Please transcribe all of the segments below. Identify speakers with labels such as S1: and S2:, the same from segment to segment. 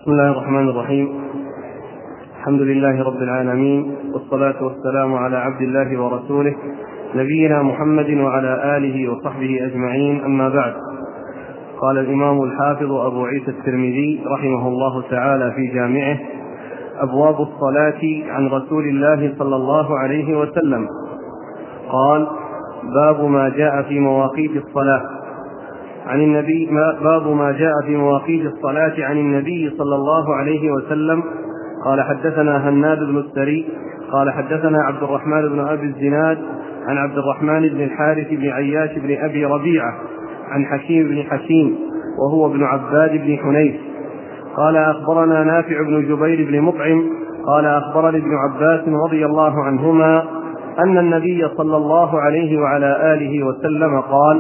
S1: بسم الله الرحمن الرحيم. الحمد لله رب العالمين، والصلاة والسلام على عبد الله ورسوله نبينا محمد وعلى آله وصحبه أجمعين، أما بعد. قال الإمام الحافظ أبو عيسى الترمذي رحمه الله تعالى في جامعه: أبواب الصلاة عن رسول الله صلى الله عليه وسلم. قال: باب ما جاء في مواقيت الصلاة عن النبي باب ما جاء في مواقيت الصلاة عن النبي صلى الله عليه وسلم. قال: حدثنا هناد بن السري قال: حدثنا عبد الرحمن بن أبي الزناد عن عبد الرحمن بن الحارث بن عياش بن أبي ربيعة عن حكيم بن حكيم وهو ابن عباد بن حنيف قال: أخبرنا نافع بن جبير بن مطعم قال: أخبرني ابن عباس رضي الله عنهما أن النبي صلى الله عليه وعلى آله وسلم قال: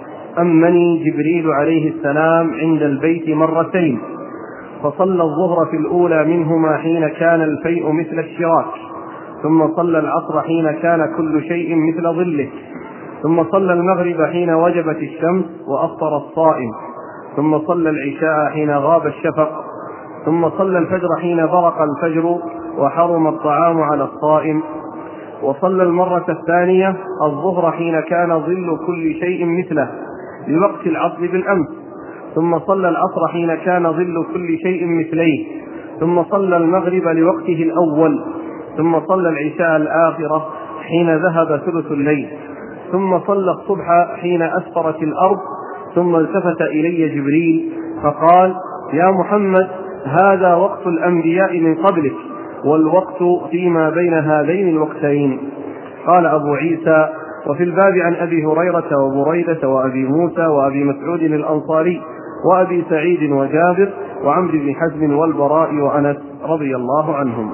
S1: أمني جبريل عليه السلام عند البيت مرتين، فصلى الظهر في الأولى منهما حين كان الفيء مثل الشراك، ثم صلى العصر حين كان كل شيء مثل ظله، ثم صلى المغرب حين وجبت الشمس وأفطر الصائم، ثم صلى العشاء حين غاب الشفق، ثم صلى الفجر حين برق الفجر وحرم الطعام على الصائم، وصلى المرة الثانية الظهر حين كان ظل كل شيء مثله لوقت العصر بالأمس، ثم صلى العصر حين كان ظل كل شيء مثليه، ثم صلى المغرب لوقته الأول، ثم صلى العشاء الآخرة حين ذهب ثلث الليل، ثم صلى الصبح حين أسفرت الأرض، ثم التفت إلي جبريل فقال: يا محمد، هذا وقت الأنبياء من قبلك، والوقت فيما بين هذين الوقتين. قال أبو عيسى: وفي الباب عن أبي هريرة وبريدة وأبي موسى وأبي مسعود الأنصاري وأبي سعيد وجابر وعمرو بن حزم والبراء وأنس رضي الله عنهم.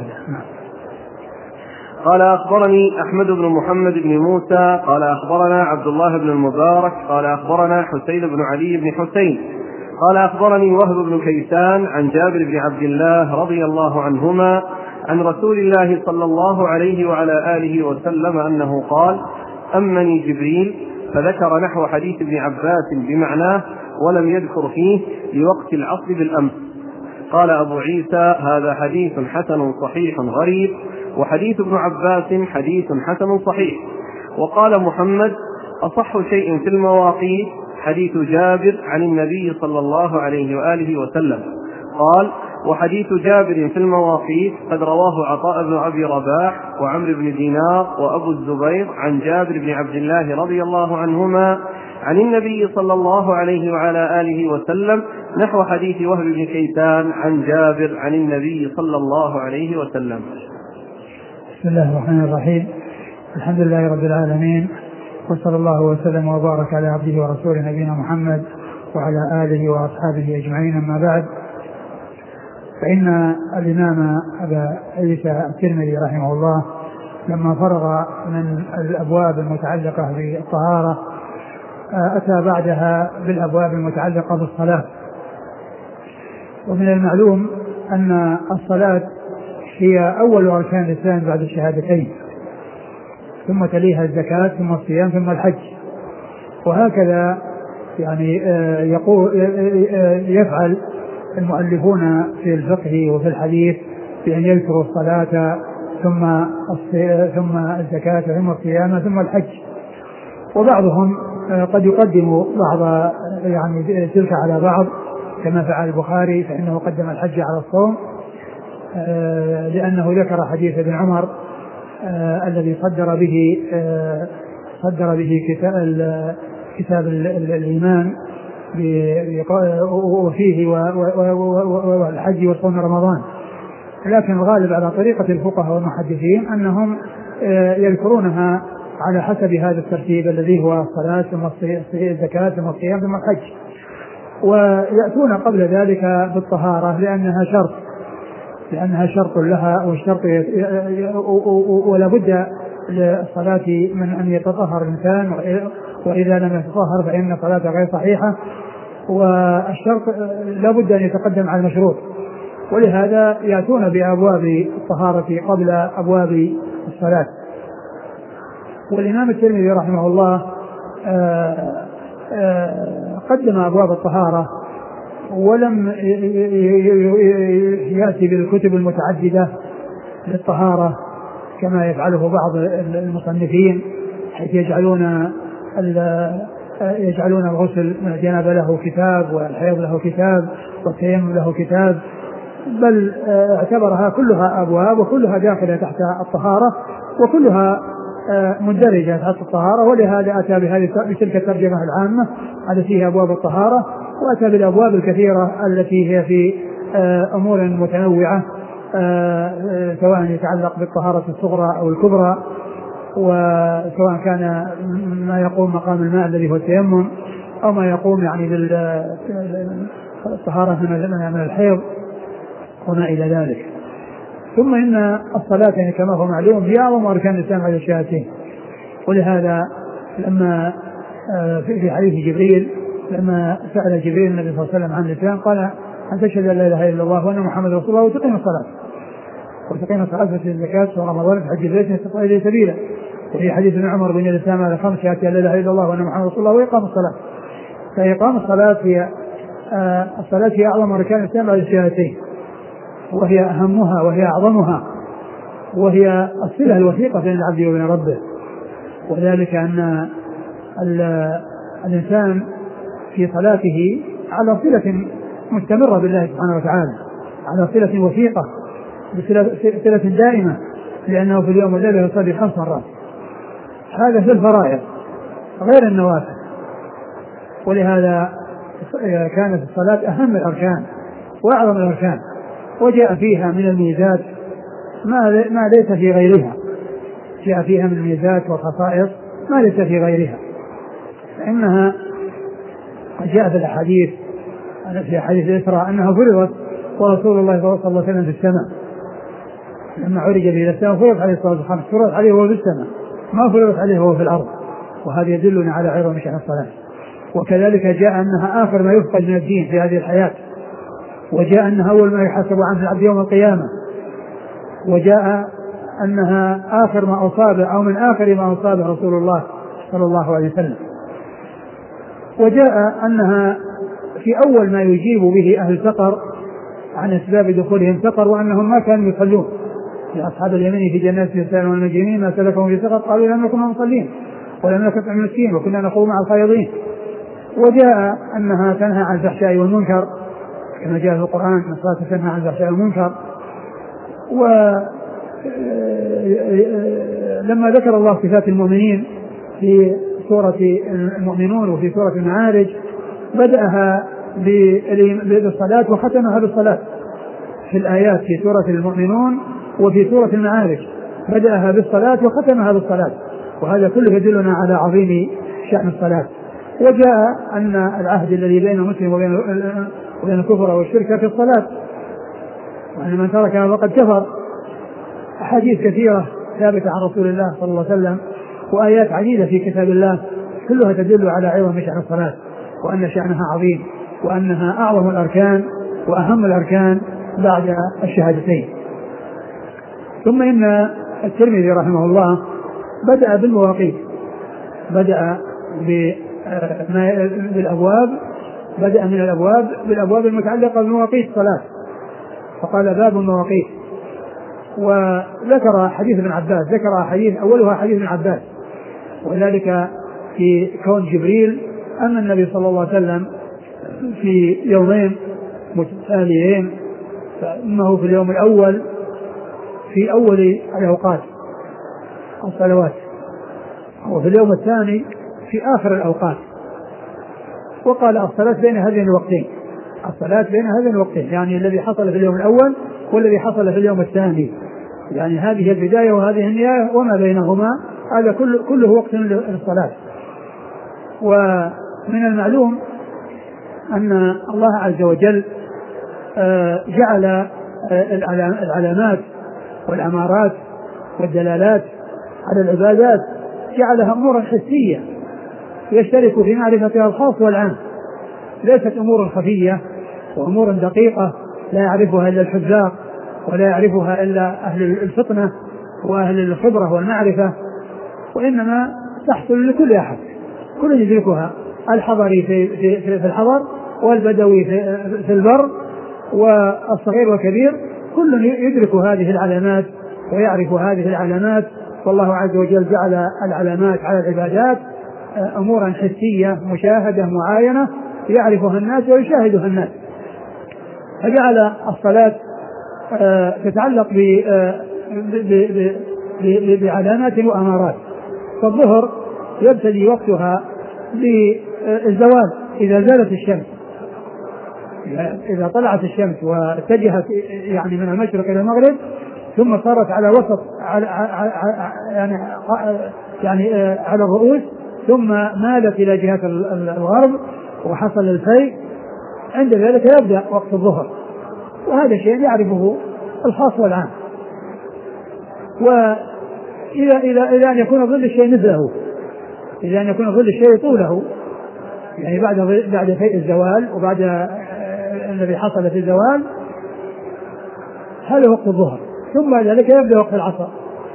S1: قال: أخبرني أحمد بن محمد بن موسى قال: أخبرنا عبد الله بن المبارك قال: أخبرنا حسين بن علي بن حسين قال: أخبرني وهب بن كيسان عن جابر بن عبد الله رضي الله عنهما عن رسول الله صلى الله عليه وعلى آله وسلم أنه قال: أمني جبريل، فذكر نحو حديث ابن عباس بمعناه ولم يذكر فيه لوقت العصر بالأمس. قال أبو عيسى: هذا حديث حسن صحيح غريب، وحديث ابن عباس حديث حسن صحيح. وقال محمد: أصح شيء في المواقيت حديث جابر عن النبي صلى الله عليه وآله وسلم. قال: وحديث جابر في المواقيت قد رواه عطاء بن أبي رباح وعمرو بن دينار وأبو الزبير عن جابر بن عبد الله رضي الله عنهما عن النبي صلى الله عليه وعلى آله وسلم نحو حديث وهب بن كيسان عن جابر عن النبي صلى الله عليه وسلم.
S2: بسم الله الرحمن الرحيم. الحمد لله رب العالمين، وصلى الله وسلم وبارك على عبده ورسوله نبينا محمد وعلى آله وأصحابه أجمعين، أما بعد. فإن الإمام أبا عيسى الترمذي رحمه الله لما فرغ من الأبواب المتعلقة بالطهارة أتى بعدها بالأبواب المتعلقة بالصلاة. ومن المعلوم أن الصلاة هي أول أركان الإسلام بعد الشهادتين، ثم تليها الزكاة، ثم الصيام، ثم الحج، وهكذا يعني يفعل المؤلفون في الفقه وفي الحديث بأن يذكروا الصلاة ثم الزكاة ثم الصيام ثم الحج. وبعضهم قد يقدم بعض يعني تلك على بعض، كما فعل البخاري فإنه قدم الحج على الصوم لأنه ذكر حديث ابن عمر الذي صدر به كتاب الإيمان وفيه والحج وصوم رمضان. لكن الغالب على طريقة الفقهاء والمحدثين أنهم يذكرونها على حسب هذا الترتيب الذي هو الصلاة ثم الزكاة ثم الصيام ثم الحج، ويأتون قبل ذلك بالطهارة لأنها شرط لها، والشرط ولا بد للصلاة من أن يتطهر الإنسان، وإذا لم يتطهر فإن صلاته غير صحيحة، والشرط لا بد أن يتقدم على المشروط، ولهذا يأتون بأبواب الطهارة قبل أبواب الصلاة. والإمام الترمذي رحمه الله قدم أبواب الطهارة ولم يأتي بالكتب المتعددة للطهارة كما يفعله بعض المصنفين، حيث يجعلون الغسل من الجنابة له كتاب، والحيض له كتاب، والتيمم له كتاب، بل اعتبرها كلها أبواب وكلها داخلة تحت الطهارة وكلها مندرجة تحت الطهارة. ولهذا أتى بتلك الترجمة العامة التي هي أبواب الطهارة، وأتى بالأبواب الكثيرة التي هي في أمور متنوعة، سواء يتعلق بالطهارة الصغرى أو الكبرى، وسواء كان ما يقوم مقام الماء الذي هو التيمم، أو ما يقوم يعني بالطهارة من الحيض وما إلى ذلك. ثم إن الصلاة يعني كما هو معلوم هي أعظم أركان الإسلام على الشهادتين. ولهذا لما في حديث جبريل لما سأل جبريل النبي صلى الله عليه وسلم عن الإسلام قال أن تشهد أن لا إله إلا الله وأن محمد رسول الله وتقيم الصلاة وتؤتي الزكاة ورمضان وحج البيت إن استطعت إليه سبيلا. وفي حديث ابن عمر بن الإسلام على 5 شهادة أن لا إله إلا الله وأن محمد رسول الله وإقام الصلاة. فإقام الصلاة هي أعظم أركان الإسلام على الشهادتين، وهي أهمها وهي أعظمها، وهي الصلة الوثيقة بين العبد وبين ربه. وذلك أن الإنسان في صلاته على صلة مستمرة بالله سبحانه وتعالى، على صلة وثيقة، بصلة دائمة، لأنه في اليوم والليلة يصلي 5 مرات. هذا في الفرائض غير النوافل. ولهذا كانت الصلاة أهم الأركان وأعظم الأركان، وجاء فيها من الميزات ما ليس في غيرها، جاء فيها من الميزات والخصائص ما ليس في غيرها. فإنها جاء في الأحاديث في حديث الإسراء أنها فرضت ورسول الله صلى الله عليه وسلم في السماء، لما عرج به إلى السماء فرضت عليه الصلاة والسلام، فرضت عليه وهو في السماء، ما فرضت عليه وهو في الأرض. وهذا يدلنا على عظم شأن الصلاة. وكذلك جاء أنها آخر ما يفقد من الدين في هذه الحياة، وجاء أنها أول ما يحاسب عنه العبد يوم القيامة، وجاء أنها آخر ما أصابه أو من آخر ما أصابه رسول الله صلى الله عليه وسلم. وجاء أنها في أول ما يجيب به أهل السقر عن أسباب دخولهم سقر، وأنهم ما كانوا يصلون. لأصحاب اليمين في جنات النساء والمجرمين ما سلكهم في سقر قالوا لم نكن مصلين ولم نكن نطعم المسكين وكنا نخوض مع الخائضين. وجاء أنها تنهى عن الفحشاء والمنكر كما جاء في القرآن أن الصلاة تنهى عن الفحشاء والمنكر. ولما ذكر الله صفات المؤمنين في سورة المؤمنون وفي سورة المعارج بدأها بالصلاة وختمها بالصلاة في الآيات في سورة المؤمنون وفي سورة المعارج، بدأها بالصلاة وختمها بالصلاة، وهذا كله يدلنا على عظيم شأن الصلاة. وجاء أن العهد الذي بين المسلم وبين الكفر والشرك في الصلاة، وأن من تركها فقد كفر. أحاديث كثيرة ثابتة عن رسول الله صلى الله عليه وسلم وآيات عديدة في كتاب الله كلها تدل على عظم شأن الصلاة، وأن شأنها عظيم، وأنها أعظم الأركان وأهم الأركان بعد الشهادتين. ثم إن الترمذي رحمه الله بدأ بالمواقيت، بدأ بالأبواب، بدأ من بالأبواب المتعلقة بمواقيت الصلاة، فقال باب المواقيت. وذكر حديث ابن عباس، ذكر حديث أولها حديث ابن عباس، وذلك في كون جبريل أن النبي صلى الله عليه وسلم في يومين متتاليين، فإنه في اليوم الأول في أول الأوقات الصلوات، وفي اليوم الثاني في آخر الأوقات. وقال الصلاة بين هذين الوقتين، الصلاة بين هذين الوقتين، يعني الذي حصل في اليوم الأول والذي حصل في اليوم الثاني، يعني هذه البداية وهذه النهاية وما بينهما، هذا كله وقت للصلاة. ومن المعلوم أن الله عز وجل جعل العلامات والأمارات والدلالات على العبادات جعلها أمورا حسية يشترك في معرفتها الخاص والعام، ليست أمور خفية وأمور دقيقة لا يعرفها إلا الحذاق ولا يعرفها إلا أهل الفطنة وأهل الخبرة والمعرفة، وإنما تحصل لكل أحد، كل يدركها، الحضري في الحضر والبدوي في البر والصغير والكبير، كل يدرك هذه العلامات ويعرف هذه العلامات. والله عز وجل جعل العلامات على العبادات أمورا حسية مشاهدة معاينة يعرفها الناس ويشاهدها الناس، فجعل الصلاة تتعلق بعلامات وأمارات. فالظهر يبتدي وقتها بالزوال إذا زالت الشمس، إذا طلعت الشمس واتجهت يعني من المشرق إلى المغرب ثم صارت على وسط يعني على الرؤوس ثم مالت إلى جهة الغرب وحصل الفيء، عند ذلك يبدأ وقت الظهر. وهذا شيء يعرفه الخاص والعام. وإلى أن يكون ظل الشيء مثله، إلى أن يكون ظل الشيء طوله، يعني بعد فيء الزوال وبعد الذي حصل في الزوال، هذا وقت الظهر. ثم ذلك يبدأ وقت العصر،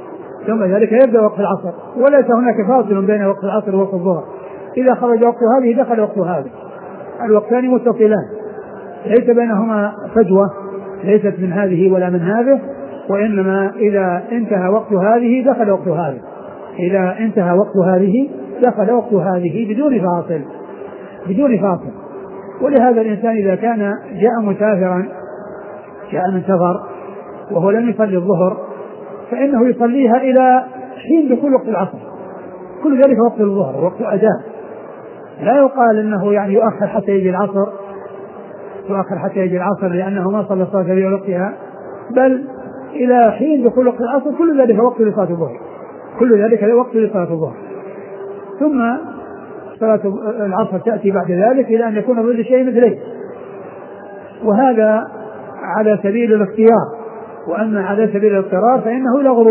S2: وليس هناك فاصل بين وقت العصر ووقت الظهر. إذا خرج وقت هذه دخل وقت هذه، الوقتان متصلان ليس بينهما فجوة، ليست من هذه ولا من هذه، وإنما إذا انتهى وقت هذه دخل وقت هذه، إذا انتهى وقت هذه دخل وقت هذه بدون فاصل. ولهذا الإنسان إذا كان جاء مسافرا، جاء من سفر وهو لم يصلي الظهر، فإنه يصليها إلى حين دخول وقت العصر، كل ذلك وقت الظهر وقت أداء. لا يقال إنه يعني يؤخر حتى يجي العصر لأنه ما صلى الصلاة في وقتها، بل إلى حين دخول وقت العصر، كل ذلك وقت لصلاة الظهر. ثم صلاة العصر تأتي بعد ذلك إلى أن يكون ظل شيء مثله، وهذا على سبيل الاختيار. وأما على سبيل الاضطرار فإنه إلى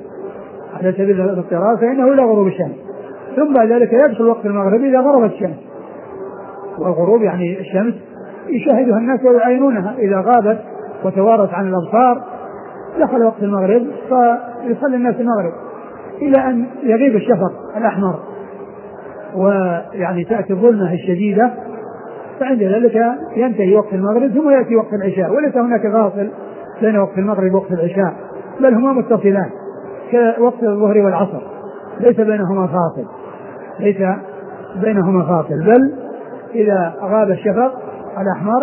S2: غروب الشمس. ثم بعد ذلك يدخل وقت المغرب إذا غربت الشمس، والغروب يعني الشمس يشاهدها الناس ويعينونها، إذا غابت وتوارت عن الأبصار دخل وقت المغرب فيصلي الناس المغرب إلى أن يغيب الشفق الأحمر ويعني تأتي الظلمة الشديدة، فعند ذلك ينتهي وقت المغرب ثم يأتي وقت العشاء. وليس هناك فاصل بين وقت المغرب ووقت العشاء، بل هما متصلان كوقت الظهر والعصر، ليس بينهما فاصل، بل إذا غاب الشفق الأحمر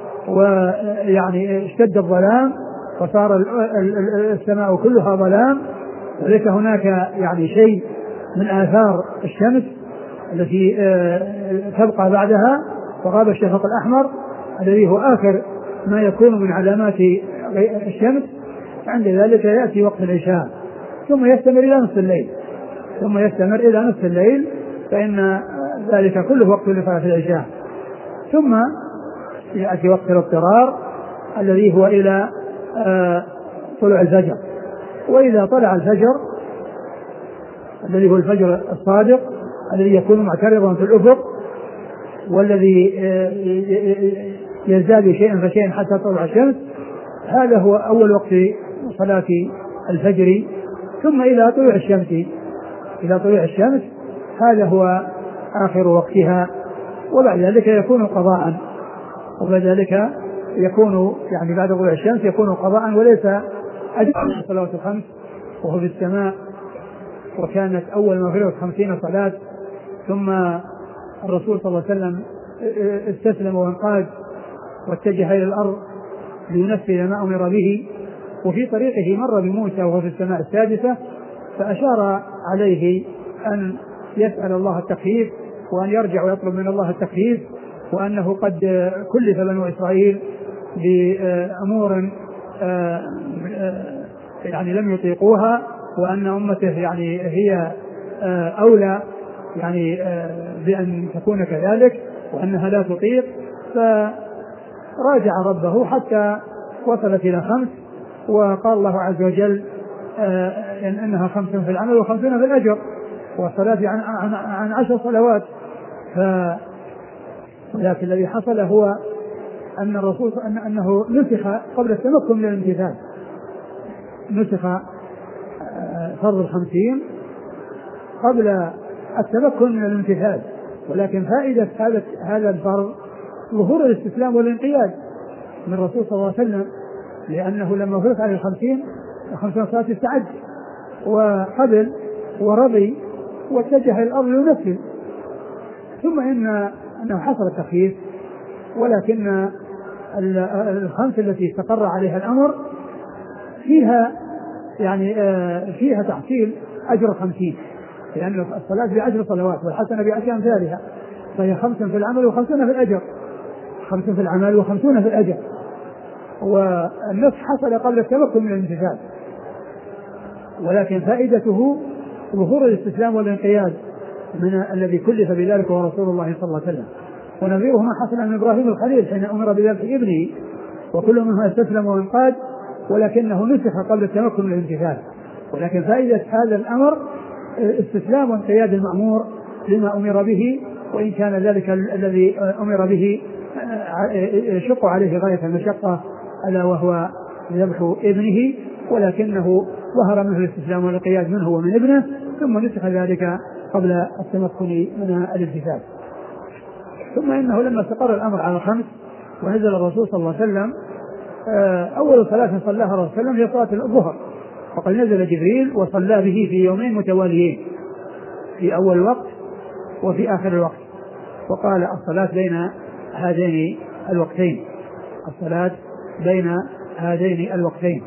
S2: ويعني اشتد الظلام وصار السماء كلها ظلام وليس هناك يعني شيء من آثار الشمس التي تبقى بعدها، وغاب الشفق الأحمر الذي هو آخر ما يكون من علامات الشمس، عند ذلك يأتي وقت العشاء ثم يستمر إلى نصف الليل، فإن ذلك كله وقت لصلاة العشاء. ثم يأتي وقت الاضطرار الذي هو إلى طلوع الفجر. وإذا طلع الفجر الذي هو الفجر الصادق الذي يكون معترضا في الأفق والذي يزداد شيئا فشيئا حتى تطلع الشمس، هذا هو أول وقت صلاة الفجر. ثم إلى طلوع الشمس هذا هو آخر وقتها، وبعد ذلك يكون قضاء، يعني بعد طلوع الشمس يكون قضاء وليس أدنى الصلوات الخمس وهو في السماء. وكانت أول ما فرضت 50 صلاة، ثم الرسول صلى الله عليه وسلم استسلم وانقاد واتجه إلى الأرض لينفذ ما أمر به، وفي طريقه مر بموسى وهو في السماء السادسة، فأشار عليه أن يسأل الله التخفيف وأن يرجع ويطلب من الله التخفيف، وأنه قد كلف بنو إسرائيل بأمور يعني لم يطيقوها، وأن أمته يعني هي أولى يعني بأن تكون كذلك وأنها لا تطيق. فراجع ربه حتى وصلت إلى 5، وقال الله عز وجل إنها 50 في العمل و50 في الأجر، والصلاة عن 10 صلوات. لكن الذي حصل هو أن الرسول أنه نسخ قبل التمكن من الامتثال، نسخ فرض 50 قبل التمكن من الامتثال، ولكن فائدة هذا الفرض ظهور الاستسلام والانقياد من الرسول صلى الله عليه وسلم، لأنه لما فرض عليه 50 صلاة استعد وقبل ورضي واتجه إلى الأرض لينفذ. ثم أنه حصل التخفيف، ولكن الخمس التي استقر عليها الأمر فيها يعني فيها تحصيل أجر 50، لأن الصلاة بعشر صلوات والحسنة بعشر أمثالها، فهي 5 في العمل و50 في الأجر، 5 في العمل و50 في الأجر. والنص حصل قبل التمكن من الامتثال، ولكن فائدته ظهور الاستسلام والانقياد من الذي كلف بذلك هو رسول الله صلى الله عليه وسلم. ونظيره ما حصل عن إبراهيم الخليل حين أمر بذبح ابنه، وكل منها استسلم وانقاد، ولكنه نسخ قبل التمكن من الامتثال. ولكن فائدة هذا الأمر استسلام وانقياد المأمور لما أمر به، وإن كان ذلك الذي أمر به يشق عليه غاية المشقة ألا وهو ذبح ابنه، ولكنه ظهر منه الاستسلام والانقياد منه ومن ابنه، ثم نسخ ذلك قبل التمكن من الامتثال. ثم إنه لما استقر الأمر على 5 ونزل الرسول صلى الله عليه وسلم، أول صلاة صلاها الرسول صلى الله عليه وسلم هي صلاة الظهر، وقد نزل جبريل وصلى به في يومين متواليين، في أول الوقت وفي آخر الوقت، وقال الصلاة بين هذين الوقتين، الصلاة بين هذين الوقتين.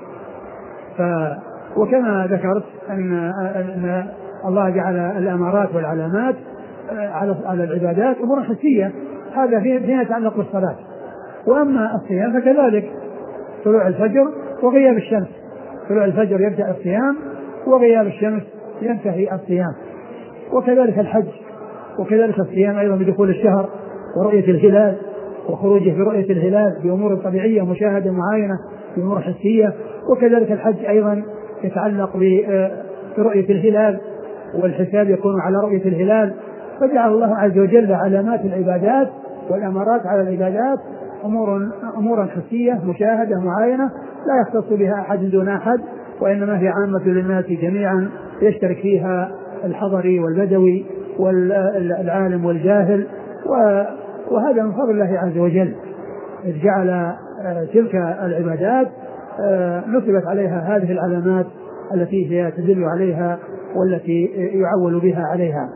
S2: وكما ذكرت أن الله جعل الأمارات والعلامات على العبادات أمور حسية، هذا فيما يتعلق بالصلاة. وأما الصيام فكذلك، طلوع الفجر وغياب الشمس، طلوع الفجر يبدأ الصيام وغياب الشمس ينتهي الصيام. وكذلك الحج، وكذلك الصيام أيضا بدخول الشهر ورؤية الهلال وخروجه برؤية الهلال بأمور طبيعية مشاهدة معاينة بأمور حسية. وكذلك الحج أيضا يتعلق برؤية الهلال، والحساب يكون على رؤية الهلال. فجعل الله عز وجل علامات العبادات والأمارات على العبادات أمورا حسية مشاهدة معاينة لا يختص بها أحد دون أحد، وإنما هي عامة للناس جميعا، يشترك فيها الحضري والبدوي والعالم والجاهل. وهذا من فضل الله عز وجل، إذ جعل تلك العبادات نصبت عليها هذه العلامات التي هي تدل عليها والتي يعول بها عليها.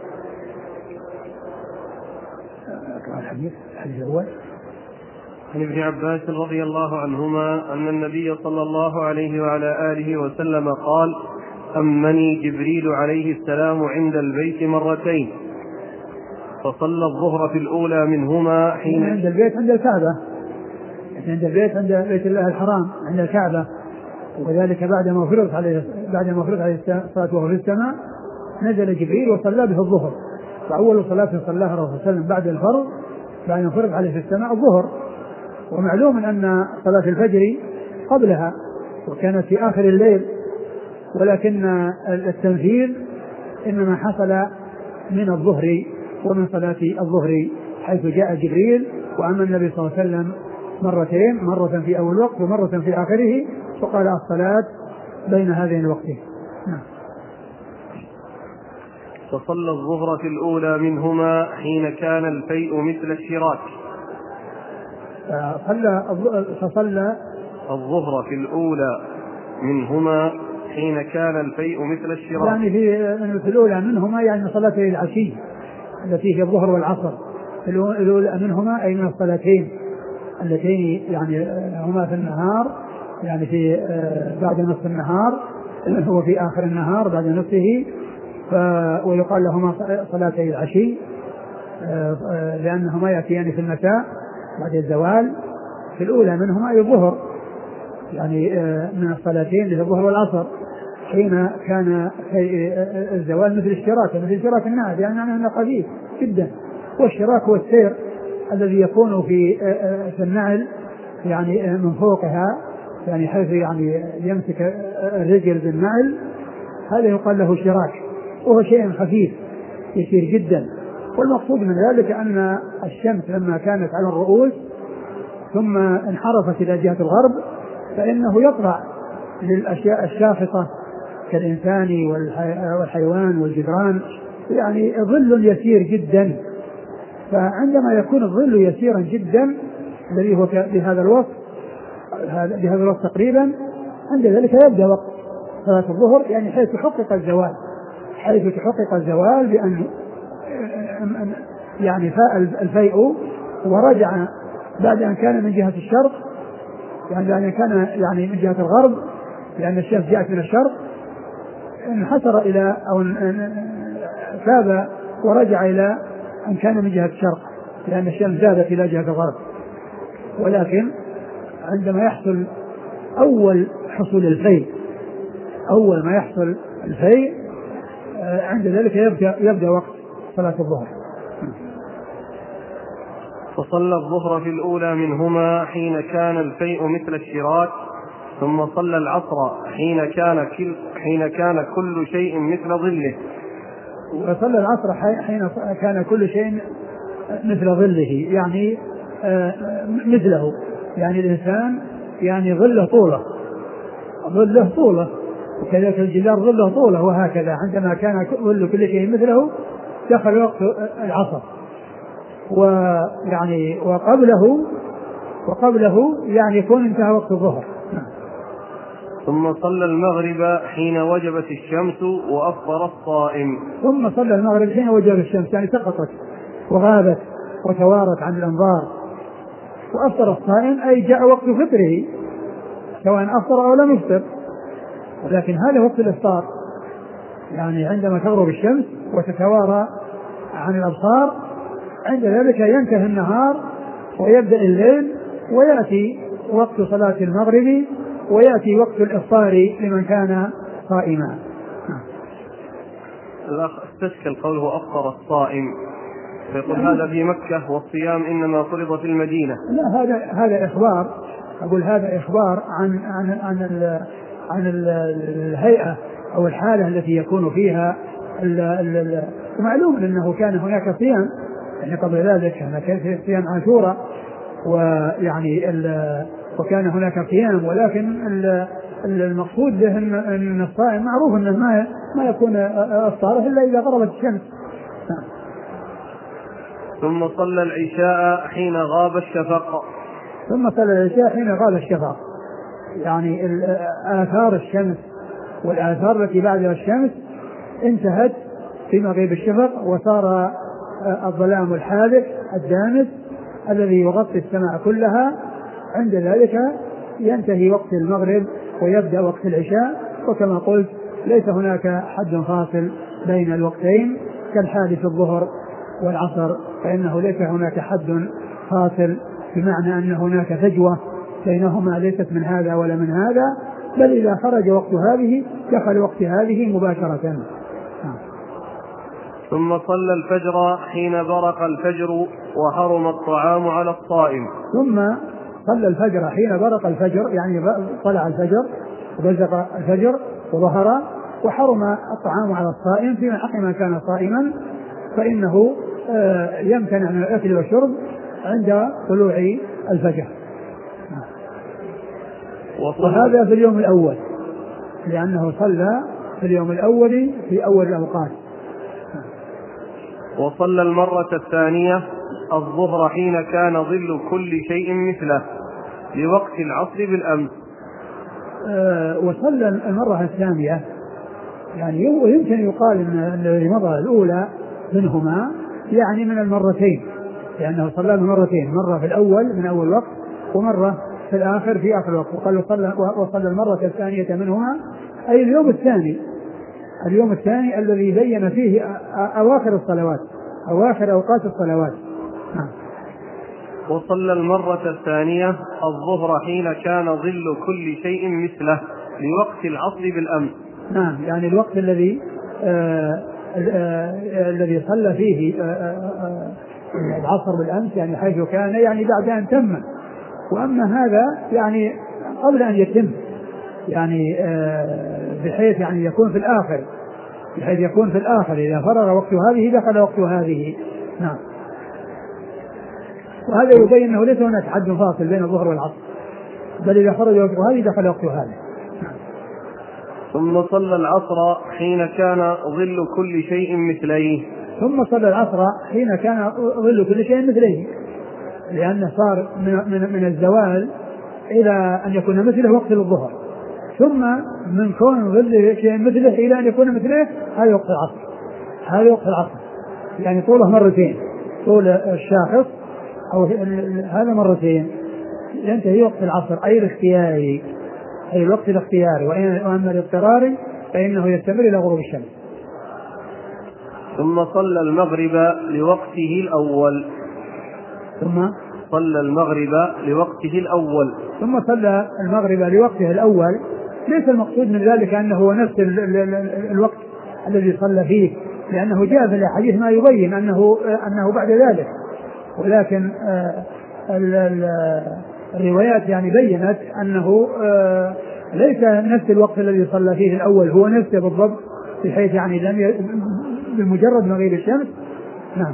S2: الحديث الأول
S1: عن ابن عباس رضي الله عنهما أن النبي صلى الله عليه وعلى آله وسلم قال: أمني جبريل عليه السلام عند البيت مرتين، فصلى الظهر في الأولى منهما حين
S2: عند البيت عند الكعبة، عند البيت عند بيت الله الحرام عند الكعبة. وكذلك بعد ما فرض عليه الصلاة وهو في السماء نزل جبريل وصلى به الظهر. فأول صلاة صلاها الرسول صلى الله عليه وسلم بعد الفرض بعد ما فرض عليه في السماء الظهر. ومعلوم أن صلاة الفجر قبلها وكانت في آخر الليل، ولكن التنفيذ إنما حصل من الظهر ومن صلاة الظهر، حيث جاء جبريل وأما النبي صلى الله عليه وسلم مرتين، مرة في أول وقت ومرة في آخره، وقال الصلاة بين هذين الوقتين.
S1: فصلى الظهر في الأولى منهما حين كان الفيء مثل الشراك.
S2: فصلى
S1: الظهر في الأولى منهما حين كان الفيء مثل الشراك،
S2: يعني في الأولى منهما يعني صلاة العشي التي هي الظهر والعصر، الأولى منهما أي من الصلاتين اللتين يعني هما في النهار، يعني في بعد نصف النهار، هو في آخر النهار بعد نصفه، ويقال لهما صلاتي العشي لأنهما يأتيان في المساء بعد الزوال. في الأولى منهما أي الظهر، يعني من الصلاتين للظهر والعصر، حين كان الزوال مثل اشتراك النعل، يعني أنه خفيف جدا. والشراك هو السير الذي يكون في النعل يعني من فوقها، يعني حيث يعني يمسك الرجل بالنعل، هذا يقال له شراك، وهو شيء خفيف يسير جدا. والمقصود من ذلك أن الشمس لما كانت على الرؤوس ثم انحرفت إلى جهة الغرب، فإنه يطلع للأشياء الشاخصة كالإنسان والحيوان والجدران، يعني ظل يسير جدا فعندما يكون الظل يسيرا جدا الذي هو بهذا الوقت تقريبا، عند ذلك يبدأ وقت صلاة الظهر، يعني حيث تحقق الزوال بأن يعني فاء الفيء ورجع بعد أن كان من جهة الشرق، يعني بعد أن كان يعني من جهة الغرب لأن الشمس جاءت من الشرق، انحسر إلى أو ثاب ورجع إلى أن كان من جهة الشرق لأن الشمس زادت إلى جهة الغرب. ولكن عندما يحصل أول حصول الفيء، أول ما يحصل الفيء عند ذلك يبدأ وقت صلاة الظهر.
S1: فصلى الظهر في الأولى منهما حين كان الفيء مثل الشراك، ثم صلى العصر حين كان كل شيء مثل ظله.
S2: وصلى العصر حين كان كل شيء مثل ظله، يعني مثله، يعني الإنسان يعني ظله طوله وكذلك الجدار ظله طوله، وهكذا عندما كان ظل كل شيء مثله دخل وقت العصر، ويعني وقبله يعني يكون انتهى وقت الظهر.
S1: ثم صلى المغرب حين وجبت الشمس وأفطر الصائم.
S2: ثم صلى المغرب حين وجبت الشمس، يعني سقطت وغابت وتوارت عن الأنظار، وأفطر الصائم أي جاء وقت فطره سواء أفطر أو لم يفطر، ولكن هذا وقت الإفطار، يعني عندما تغرب الشمس وتتوارى عن الأبصار عند ذلك ينتهي النهار ويبدأ الليل، ويأتي وقت صلاة المغرب ويأتي وقت الإفطار لمن كان صائما.
S1: الأخ استشكل قوله أفطر الصائم، فيقول هذا في مكة والصيام إنما فرض في المدينة.
S2: لا، هذا إخبار، أقول هذا إخبار عن الهيئة أو الحالة التي يكون فيها معلوم أنه كان هناك صيام، يعني قبل ذلك كان صيام عاشوراء، ويعني وكان هناك صيام، ولكن المقصود به أن الصائم معروف أنه ما يكون أفطاره إلا إذا غربت الشمس.
S1: ثم صلى العشاء حين غاب الشفق.
S2: ثم صلى العشاء حين غاب الشفق، يعني آثار الشمس والآثار التي بعد الشمس انتهت في مغيب الشفق، وصار الظلام الحادث الدامس الذي يغطي السماء كلها. عند ذلك ينتهي وقت المغرب ويبدأ وقت العشاء، وكما قلت ليس هناك حد فاصل بين الوقتين كالحال في الظهر والعصر، فإنه ليس هناك حد فاصل بمعنى أن هناك فجوة بينهما ليست من هذا ولا من هذا، بل إذا خرج وقت هذه دخل وقت هذه مباشرة.
S1: ثم صلى الفجر حين برق الفجر وحرم الطعام على الصائم.
S2: ثم صلى الفجر حين برق الفجر، يعني طلع الفجر وبزق الفجر وظهر، وحرم الطعام على الصائم في حق من كان صائما، فإنه يمتنع من الأكل والشرب عند طلوع الفجر. وهذا في اليوم الأول، لأنه صلى في اليوم الأول في أول الأوقات.
S1: وصلى المرة الثانية الظهر حين كان ظل كل شيء مثله لوقت العصر بالأمس.
S2: وصلى المرة الثانية، يعني يمكن يقال أن الذي مضى الأولى منهما يعني من المرتين، لأنه صلى مرتين، مرة في الأول من أول وقت ومرة في الآخر في آخر الوقت. وقال وصلى المرة الثانية منهما أي اليوم الثاني الذي بين فيه أواخر الصلوات، أواخر أوقات الصلوات.
S1: وصلى المرة الثانية الظهر حين كان ظل كل شيء مثله لوقت العصر بالأمس.
S2: نعم، يعني الوقت الذي صلى فيه العصر بالأمس، يعني حيث كان يعني بعد أن تم، وأما هذا يعني قبل أن يتم، يعني بحيث يعني يكون في الآخر، بحيث يكون في الآخر إذا فرغ وقت هذه دخل وقت هذه. نعم، وهذا يبين أنه ليس هناك حد فاصل بين الظهر والعصر، بل إذا خرج وقت هذه دخل وقت هذه.
S1: ثم صلى العصر حين كان ظل كل شيء مثليه
S2: ثم صلى العصر حين كان ظل كل شيء مثله، لأنه صار من الزوال إلى أن يكون مثله وقت الظهر، ثم من كون ظل شيء مثله إلى أن يكون مثله هذا وقت العصر. هذا وقت العصر يعني طوله مرتين، طول الشاخص أو هذا مرتين ينتهي وقت العصر أي الاختياري، أي الوقت الاختياري. وأما الاضطراري فإنه يستمر إلى غروب الشمس.
S1: ثم صلى المغرب لوقته الأول.
S2: ثم
S1: صلى المغرب لوقته الأول.
S2: ثم صلى المغرب لوقته الأول. ليس المقصود من ذلك أنه هو نفس الوقت الذي صلى فيه، لأنه جاء في الحديث ما يبين أنه بعد ذلك، ولكن الروايات يعني بينت أنه ليس نفس الوقت الذي صلى فيه الأول هو نفسه بالضبط، بحيث يعني بمجرد مغيب الشمس. نعم.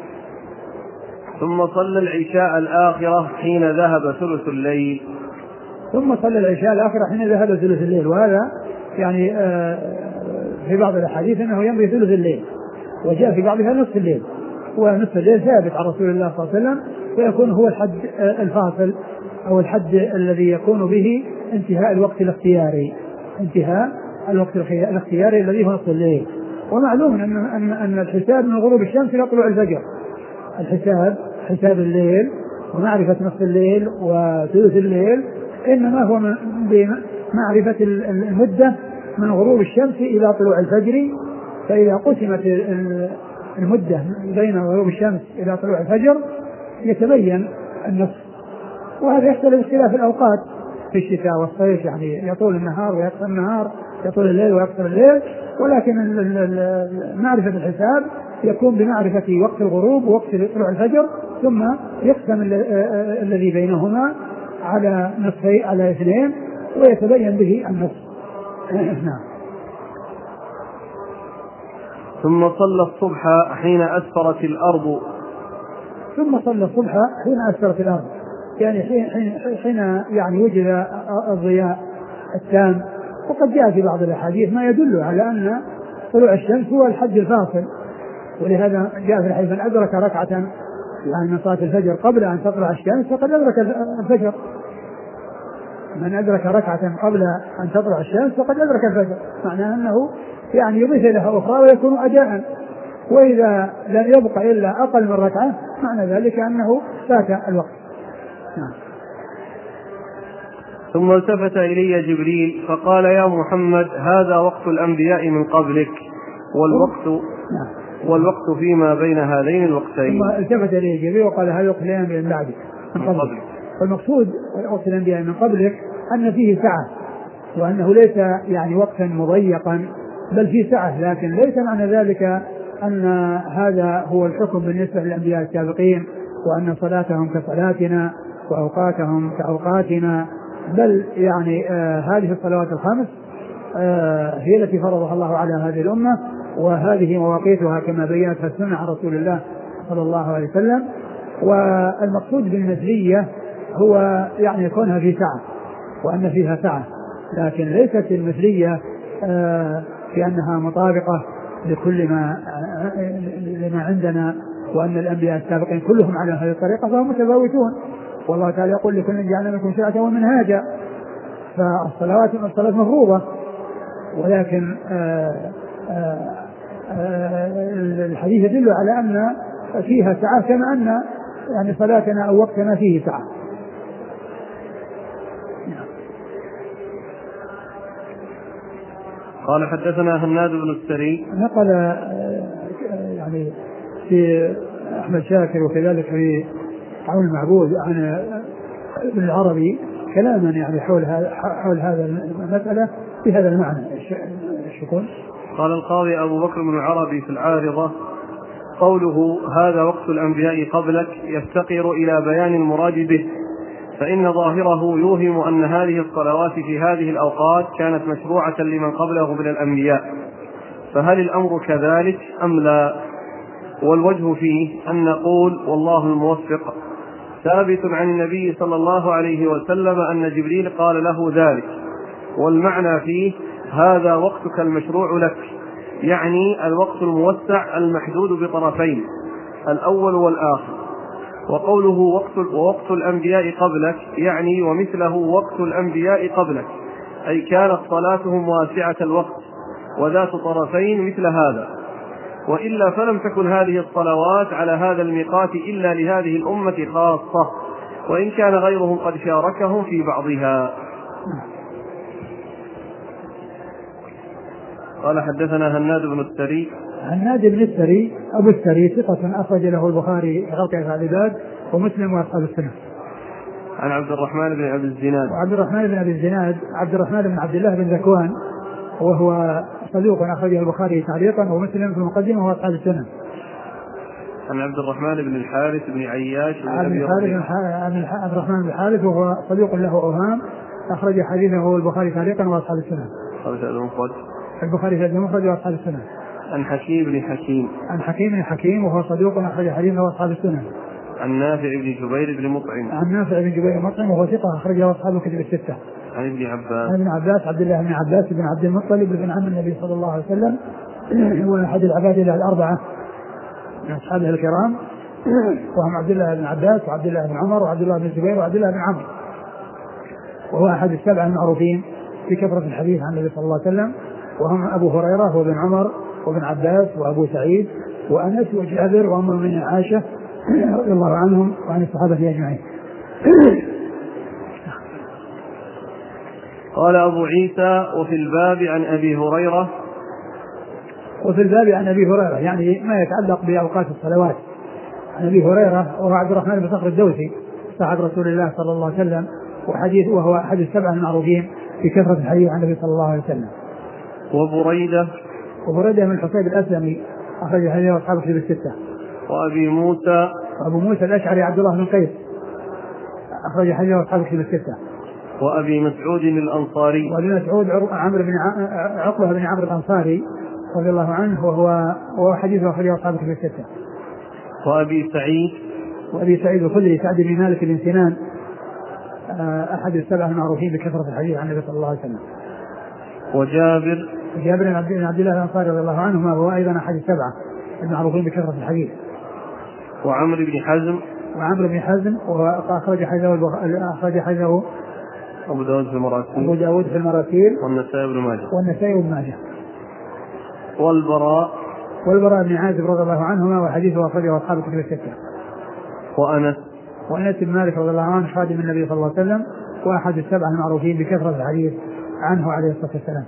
S1: ثم صلى العشاء الآخرة حين ذهب ثلث الليل.
S2: ثم صلى العشاء الآخرة حين ذهب ثلث الليل، وهذا يعني في بعض الأحاديث أنه يمضي ثلث الليل، وجاء في بعضها نصف الليل، ونصف الليل ثابت عن رسول الله صلى الله عليه وسلم، ويكون هو الحد الفاصل أو الحد الذي يكون به انتهاء الوقت الاختياري، انتهاء الوقت الاختياري الذي هو نصف الليل. ومعلوم أن الحساب من غروب الشمس إلى طلوع الفجر، حساب الليل ومعرفة نصف الليل وثلث الليل إنما هو بمعرفة المدة من غروب الشمس إلى طلوع الفجر. فإذا قسمت المدة بين غروب الشمس إلى طلوع الفجر يتبين النصف. وهذا يختلف اختلاف الأوقات في الشتاء والصيف، يعني يطول النهار ويقصر النهار، يطول الليل ويقصر الليل، ولكن معرفة الحساب يكون بمعرفة وقت الغروب ووقت طلوع الفجر، ثم يقسم الذي بينهما على نصفين على اثنين ويتبين به النصف. نعم.
S1: ثم صلى الصبح حين أسفرت الأرض.
S2: ثم صلى الصبح حين أسفرت الأرض، يعني حين يعني وجد الضياء التام. وقد جاء في بعض الأحاديث ما يدل على أن طلوع الشمس هو الحد الفاصل، ولهذا جاء في الحديث من أدرك ركعة يعني من صلاة الفجر قبل أن تطلع الشمس فقد أدرك الفجر. من أدرك ركعة قبل أن تطلع الشمس فقد أدرك الفجر، معناه أنه يعني يضيف لها أخرى ويكون أداء. وإذا لم يبق إلا أقل من ركعة معنى ذلك أنه فات الوقت.
S1: ثم التفت إلي جبريل فقال يا محمد هذا وقت الأنبياء من قبلك والوقت فيما بين هذين الوقتين.
S2: ثم التفت إلي جبريل وقال هذا وقت الأنبياء من بعدك من قبلك. والمقصود وقت الأنبياء من قبلك أن فيه سعة، وأنه ليس يعني وقتا مضيقا بل فيه سعة، لكن ليس معنى ذلك أن هذا هو الحكم بالنسبة للأنبياء السابقين وأن صلاتهم كصلاتنا وأوقاتهم كأوقاتنا، بل يعني هذه الصلوات الخمس هي التي فرضها الله على هذه الأمة، وهذه مواقيتها كما بينتها السنة عن رسول الله صلى الله عليه وسلم. والمقصود بالمثلية هو يعني يكونها في سعة وأن فيها سعة، لكن ليست المثلية بأنها مطابقة لكل ما عندنا، وأن الأنبياء السابقين كلهم على هذه الطريقة فهم متفاوتون. والله تعالى يقول لكل جعلنا منكم شرعة ومنهاجا، فالصلوات مفروضة، ولكن الحديث يدل على أن فيها سعة كما أن يعني صلاتنا أو وقتنا فيه سعة.
S1: قال حدثنا هناد بن السري
S2: نقل يعني في أحمد شاكر وكذلك في عون المعبود عن ابن العربي كلاما يعني حول هذا المسألة بهذا المعنى. الشكون
S1: قال القاضي أبو بكر بن العربي في العارضة قوله هذا وقت الأنبياء قبلك يفتقر إلى بيان المراد به، فإن ظاهره يوهم أن هذه الصلوات في هذه الأوقات كانت مشروعة لمن قبله من الأنبياء، فهل الأمر كذلك أم لا؟ والوجه فيه أن نقول والله الموفق ثابت عن النبي صلى الله عليه وسلم أن جبريل قال له ذلك، والمعنى فيه هذا وقتك المشروع لك، يعني الوقت الموسع المحدود بطرفين الأول والآخر. وقوله ووقت الأنبياء قبلك يعني ومثله وقت الأنبياء قبلك، أي كانت صلاتهم واسعة الوقت وذات طرفين مثل هذا، وإلا فلم تكن هذه الصلوات على هذا الميقات إلا لهذه الأمة خاصة، وإن كان غيرهم قد شاركهم في بعضها. قال حدثنا هناد بن السري.
S2: هناد بن السري أبو السري ثقة أخرج له البخاري في خلق أفعال العباد ومسلم وأصحاب السنة.
S1: عن عبد الرحمن بن أبي الزناد.
S2: وعبد الرحمن بن أبي الزناد عبد الرحمن بن عبد الله بن ذكوان، وهو صدوق أخرجه البخاري تعليقا ومسلم في المقدمة وأصحاب السنة.
S1: عن عبد الرحمن بن الحارث بن عياش بن
S2: عبد الرحمن بن الحارث وهو صدوق له أوهام، أخرج حديثه البخاري تعليقا وأصحاب السنة. البخاري في المفرد وأصحاب السنة.
S1: عن حكيم بن حكيم
S2: وهو صدوق أخرج حديثه وأصحاب السنة.
S1: عن نافع بن جبير بن مطعم.
S2: وهو ثقة أخرجه أصحاب الكتب الستة.
S1: عن ابن
S2: عباس عبد الله بن عباس بن عبد المطلب بن عم النبي صلى الله عليه وسلم، هو أحد العبادلة الأربعة من أصحابه الكرام، وهم عبد الله بن عباس وعبد الله بن عمر وعبد الله بن الزبير وعبد الله بن عمرو، وهو أحد السبعة المعروفين في كثرة الحديث عن النبي صلى الله عليه وسلم، وهم أبو هريرة وابن عمر وابن عباس وأبو سعيد وأنس وجابر وأم المؤمنين عائشة رضي الله عنهم وعن الصحابة أجمعين.
S1: قال أبو عيسى وفي الباب عن أبي هريرة.
S2: يعني ما يتعلق بأوقات الصلوات. عن أبي هريرة وهو عبد الرحمن بن صخر الدوسي صاحب رسول الله صلى الله عليه وسلم، وهو أحد السبعة المعروفين في كثرة الحديث عن النبي صلى الله عليه وسلم. وبريدة من الحصيب الأسلمي أخرج حديثه أصحاب الكتب الستة. وأبو موسى الأشعري عبد الله بن قيس أخرج حديثه أصحاب الكتب الستة.
S1: وأبي مسعود الأنصاري.
S2: عقبة بن عمرو الأنصاري رضي الله عنه، وهو حديثه أخرجه أصحاب الكتب الستة. وأبي سعيد الخدري سعد بن مالك بن سنان أحد السبعة المعروفين بكثرة الحديث عن النبي صلى الله عليه وسلم.
S1: وجابر
S2: بن عبد الله الأنصاري رضي الله عنهما هو أيضا أحد السبعة المعروفين بكثرة الحديث.
S1: وعمرو بن حزم
S2: وأخرج حديثه
S1: أبو داود في المراسيل
S2: والنسائي بن ماجه.
S1: والبراء
S2: بن عازب رضي الله عنهما وحديثه أخرجه أصحاب الكتب الستة. وأنس بن مالك رضي الله عنه خادم النبي صلى الله عليه وسلم وأحد السبعة المعروفين بكثرة الحديث عنه عليه الصلاة والسلام.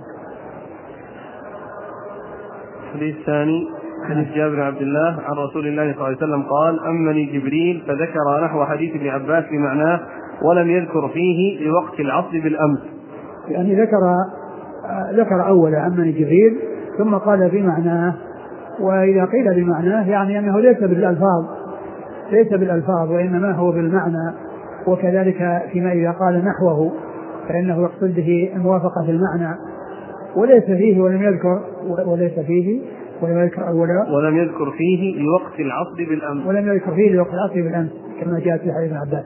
S1: الحديث الثاني حديث جابر بن عبد الله عن رسول الله صلى الله عليه وسلم قال: أمني جبريل، فذكر نحو حديث ابن عباس بمعناه ولم يذكر فيه لوقت العصر بالأمس.
S2: يعني ذكر أولا أمني جبريل ثم قال بمعناه، وإذا قيل بمعناه يعني أنه ليس بالألفاظ وإنما هو بالمعنى، وكذلك فيما إذا قال نحوه فإنه يقصد به الموافقة في المعنى، وليس فيه ولم يذكر فيه
S1: لوقت العصر
S2: بالأمس كما جاء في حديث عباس.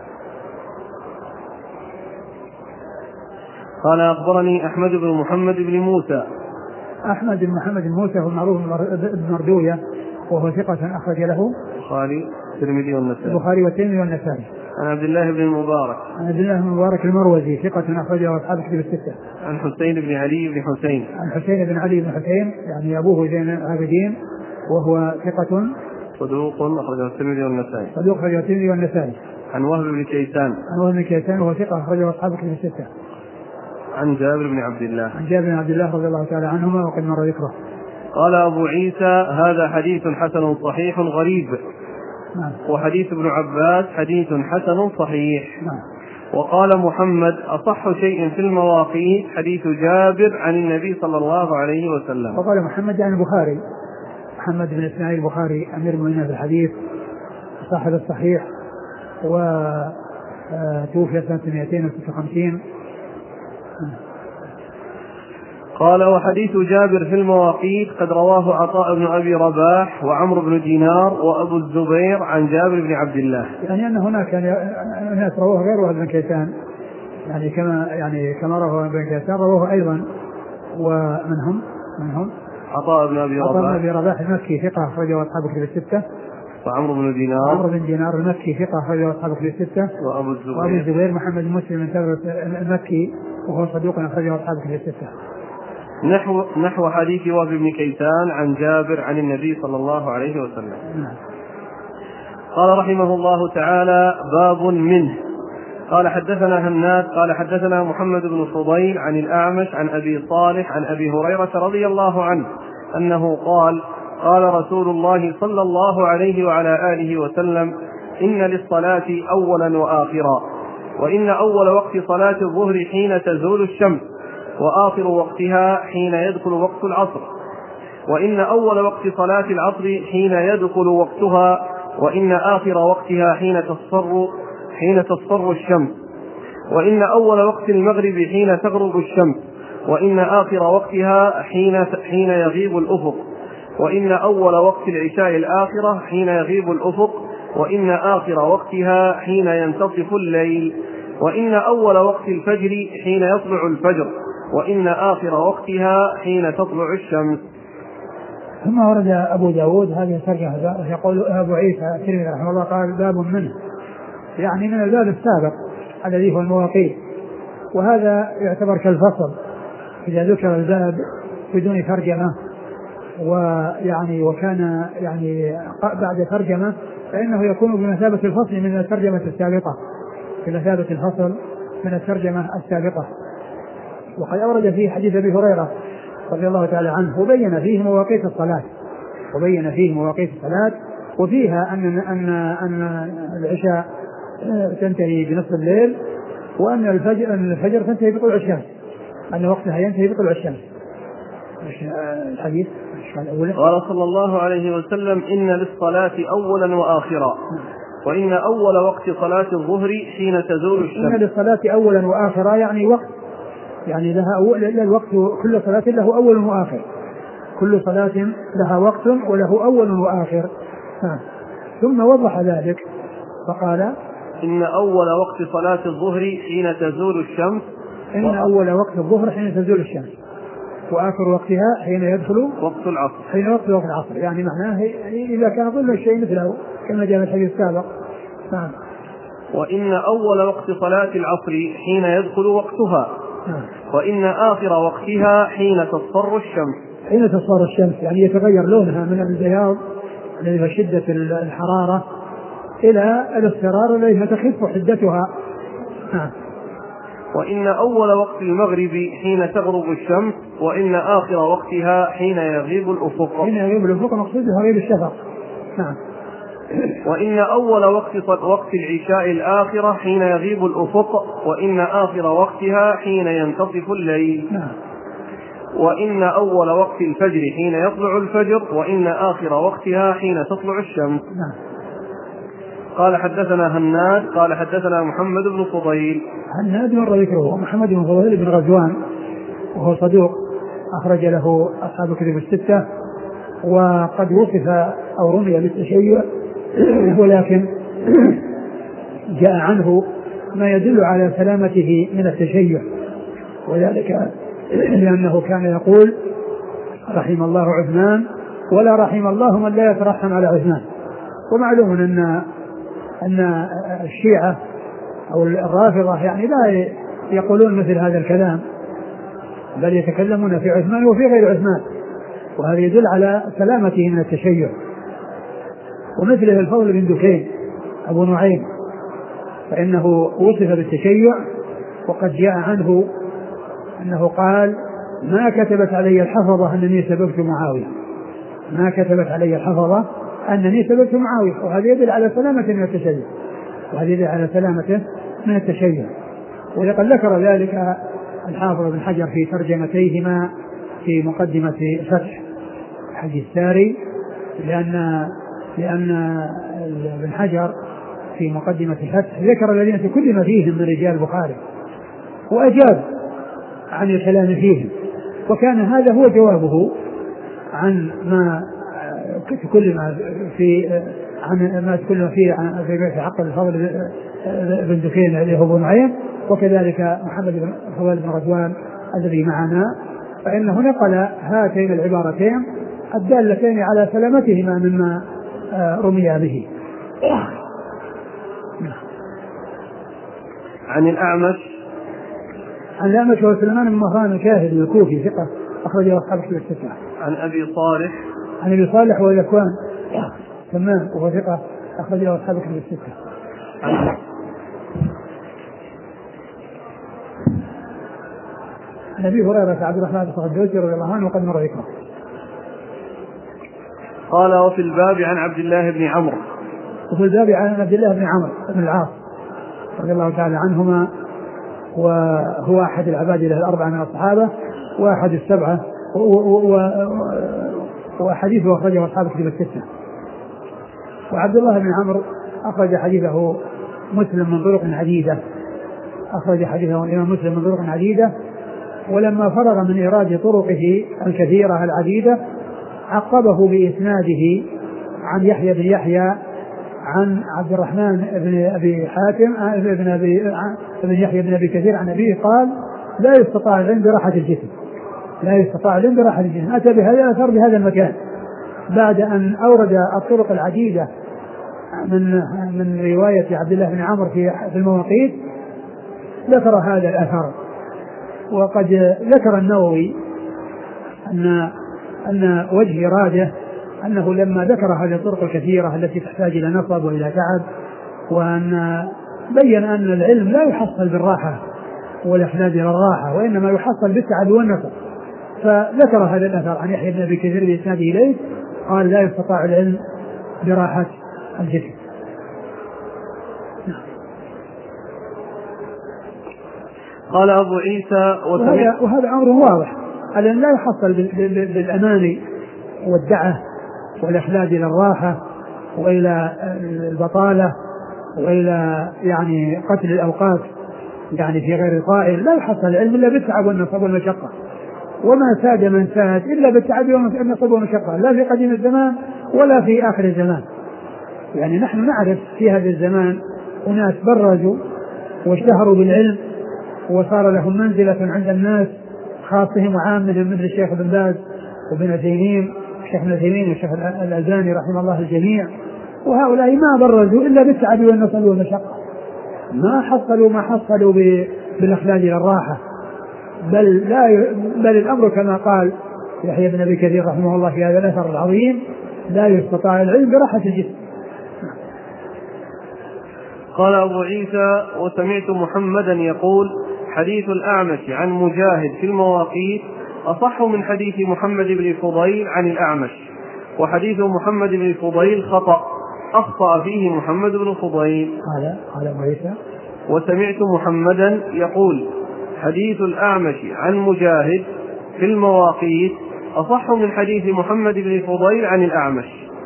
S1: قال: أخبرني أحمد بن محمد بن موسى.
S2: أحمد بن محمد بن موسى هو معروف بن مردوية، وهو ثقة أخرج له
S1: البخاري والترمذي والنسائي. عن عبد الله بن
S2: المبارك المروزي ثقة أخرجه أصحاب الكتب الستة.
S1: عن حسين بن علي بن حسين
S2: يعني أبوه زين العابدين، وهو ثقة
S1: صدوق أخرجه الترمذي
S2: والنسائي.
S1: عن وهب بن كيسان
S2: وهو ثقة أخرجه أصحاب الكتب الستة.
S1: عن جابر بن عبد الله
S2: رضي الله تعالى عنهما وقد مر ذكره.
S1: قال أبو عيسى: هذا حديث حسن صحيح غريب. وحديث ابن عباس حديث حسن صحيح. وقال محمد: أصح شيء في المواقيت حديث جابر عن النبي صلى الله عليه وسلم.
S2: وقال محمد عن البخاري، محمد بن إسماعيل البخاري أمير المؤمنين في الحديث صاحب الصحيح، وتوفي سنة 256.
S1: قال: وحديث جابر في المواقيت قد رواه عطاء بن أبي رباح وعمرو بن دينار وأبو الزبير عن جابر بن عبد الله.
S2: يعني أن هناك ناس رواه غير وهب بن كيسان، كما رواه ابن كيسان رواه أيضا، ومنهم
S1: عطاء بن أبي
S2: رباح المكي ثقة أخرجه أصحاب الكتب الستة.
S1: وعمرو بن دينار
S2: المكي ثقة أخرجه أصحاب الكتب الستة.
S1: وأبو
S2: الزبير محمد بن مسلم المكي وهو صدوق أخرجه أصحاب الكتب الستة.
S1: نحو حديث وهب بن كيسان عن جابر عن النبي صلى الله عليه وسلم. قال رحمه الله تعالى: باب منه. قال حدثنا هناد قال حدثنا محمد بن فضيل عن الأعمش عن أبي صالح عن أبي هريرة رضي الله عنه أنه قال: قال رسول الله صلى الله عليه وعلى آله وسلم: إن للصلاة أولا وآخرا، وإن أول وقت صلاة الظهر حين تزول الشمس، وآخر وقتها حين يدخل وقت العصر، وإن أول وقت صلاة العصر حين يدخل وقتها، وإن آخر وقتها حين تصفر الشمس، وإن أول وقت المغرب حين تغرب الشمس، وإن آخر وقتها حين يغيب الأفق، وإن أول وقت العشاء الآخرة حين يغيب الأفق، وإن آخر وقتها حين ينتصف الليل، وإن أول وقت الفجر حين يطلع الفجر، وإن آخر وقتها حين تطلع الشمس.
S2: ثم ورد أبو داود هذه الترجمة. يقول أبو عيسى الترمذي رحمه الله قال: باب منه، يعني من الباب السابق الذي هو المواقيت، وهذا يعتبر كالفصل إذا ذكر الباب بدون ترجمة، وكان بعد ترجمة فإنه يكون بمثابة الفصل من الترجمة السابقة، بمثابة الفصل من الترجمة السابقة. وقد أورد فيه حديث أبي هريرة رضي الله تعالى عنه وبين فيه مواقيت الصلاة، وفيها أن العشاء تنتهي بنصف الليل، وأن الفجر تنتهي بطلوع الشمس، أن وقتها ينتهي بطلوع الشمس. الحديث
S1: قال صلى الله عليه وسلم: إن للصلاة أولا وآخرا، وإن أول وقت صلاة الظهر حين تزول الشمس.
S2: إن للصلاة أولا وآخرا يعني وقت، يعني لها الوقت، كل صلاة له أول وآخر، كل صلاة لها وقت وله أول وآخر. ثم وضح ذلك فقال:
S1: إن أول وقت صلاة الظهر حين تزول الشمس،
S2: إن أول وقت الظهر حين تزول الشمس، وآخر وقتها حين يدخل
S1: وقت العصر،
S2: حين وقت العصر، يعني معناه إذا كان ظل الشيء مثله كما جاء في الحديث السابق. نعم.
S1: وإن أول وقت صلاة العصر حين يدخل وقتها، وإن آخر وقتها حين تصفر الشمس،
S2: يعني يتغير لونها من البياض الذي هو شدة الحرارة إلى الاصفرار الذي تخف حدتها.
S1: وإن أول وقت المغرب حين تغرب الشمس، وإن آخر وقتها حين يغيب الأفق.
S2: مقصوده غيب الشفق.
S1: وإن أول وقت العشاء الآخرة حين يغيب الأفق، وإن آخر وقتها حين ينتصف الليل. وإن أول وقت الفجر حين يطلع الفجر، وإن آخر وقتها حين تطلع الشمس. قال حدثنا هناد قال حدثنا محمد بن فضيل.
S2: هناد مر ذكره، محمد بن فضيل بن غزوان وهو صدوق أخرج له أصحاب الكتب الستة، وقد وصف أو رمي بالتشيع، ولكن جاء عنه ما يدل على سلامته من التشيع، وذلك لأنه كان يقول: رحم الله عثمان ولا رحم الله من لا يترحم على عثمان. ومعلوم أن الشيعة أو الرافضة يعني لا يقولون مثل هذا الكلام، بل يتكلمون في عثمان وفي غير عثمان، وهذا يدل على سلامته من التشيع. ومثله الفضل بن دكين أبو نعيم، فإنه وصف بالتشيع، وقد جاء عنه أنه قال: ما كتبت علي الحفظة أنني سببت معاوية، وهذا يدل على سلامته من التشيع، ولقد ذكر ذلك الحافظ بن حجر في ترجمتيهما في مقدمة فتح حديث الساري، لأن ابن حجر في مقدمة فتح ذكر الذين تكلم فيهم من رجال البخاري وأجاب عن الكلام فيهم، وكان هذا هو جوابه عن ما تكلم فيه في حق الفضل بن دكين الذي هو ابو نعيم، وكذلك محمد بن فضيل بن غزوان الذي معنا فإنه نقل هاتين العبارتين الدالتين على سلامتهما مما رمي به.
S1: عن
S2: الأعمش هو سليمان بن مهران الكاهلي الكوفي ثقة أخرجه أصحاب كتب الستة.
S1: عن أبي صالح
S2: وذكوان تمام وهو ثقة أخرجه أصحاب كتب الستة. عن أبي هريرة عبد الرحمن بن الدوسي رضي الله عنه وقد مر ذكره.
S1: قال وفي الباب عن عبد الله بن عمرو.
S2: وفي الباب عن عبد الله بن عمرو بن العاص رضي الله تعالى عنهما، وهو أحد العبادلة الأربعة من الصحابة وأحد السبعة، وحديثه أخرجه أصحاب كتب الستة. وعبد الله بن عمرو أخرج حديثه مسلم من طرق عديدة، أخرج حديثه الإمام مسلم من طرق عديدة، ولما فرغ من إيراد طرقه الكثيرة العديدة عقبه بإسناده عن يحيى بن يحيى عن عبد الرحمن بن أبي حاتم بن يحيى بن أبي كثير عن أبيه قال لا يستطاع العلم براحة الجسم، أتى بهذا الأثر بهذا المكان بعد أن أورد الطرق العديدة من رواية عبد الله بن عمرو في المواقيت، ذكر هذا الأثر. وقد ذكر النووي أن وجه إراده أنه لما ذكر هذه الطرق الكثيرة التي تحتاج إلى نصب وإلى تعب، وأن بين أن العلم لا يحصل بالراحة والإحداد إلى الراحة، وإنما يحصل بالتعب والنصب، فذكر هذا الأثر عن يحيى بن أبي كثير بإسناده إليه قال لا يستطاع العلم براحة الجسم.
S1: قال أبو عيسى
S2: وهذا أمر واضح، أن لا يحصل بالأماني والدعة والإخلاد إلى الراحة وإلى البطالة وإلى يعني قتل الأوقات يعني في غير قائل، لا يحصل العلم إلا بالتعب والنصب والمشقة، وما ساد من ساد إلا بالتعب والنصب والمشقة، لا في قديم الزمان ولا في آخر الزمان. يعني نحن نعرف في هذا الزمان أناس برزوا واشتهروا بالعلم وصار لهم منزلة عند الناس خاصهم وعامهم، مثل الشيخ ابن باز وابن عثيمين والشيخ الألباني رحمه الله الجميع، وهؤلاء ما برزوا إلا بالتعب والنصب والمشقة، ما حصلوا بالإخلاد إلى الراحة، بل الأمر كما قال يحيى بن أبي كثير رحمه الله في هذا الأثر العظيم لا يستطاع العلم براحة الجسم.
S1: قال أبو عيسى وسمعت محمدا يقول حديث الأعمش عن مجاهد في المواقيت أصح من حديث محمد بن فضيل عن الأعمش، وحديث محمد بن فضيل خطأ أخطأ فيه محمد بن فضيل.
S2: قال أبو عيسى
S1: وسمعت محمدا يقول حديث الأعمش عن مجاهد في المواقيت أصح من حديث محمد بن فضيل عن الأعمش.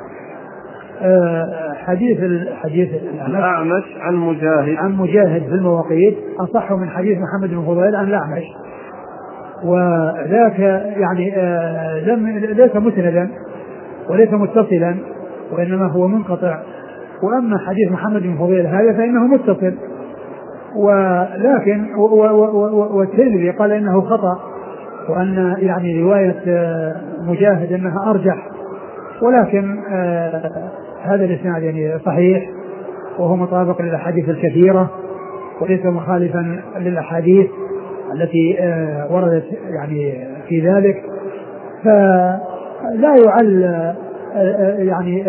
S2: حديث
S1: الأعمش عن
S2: مجاهد في المواقيت أصح من حديث محمد بن فضيل عن الأعمش، وذاك يعني ليس مسندا وليس متصلا وإنما هو منقطع، وأما حديث محمد بن فضيل هذا فإنه متصل، ولكن والترمذي قال إنه خطأ، وأن يعني رواية مجاهد أنها أرجح، ولكن هذا الإسناد يعني صحيح وهو مطابق للأحاديث الكثيرة وليس مخالفا للأحاديث التي وردت يعني في ذلك، فلا يعل يعني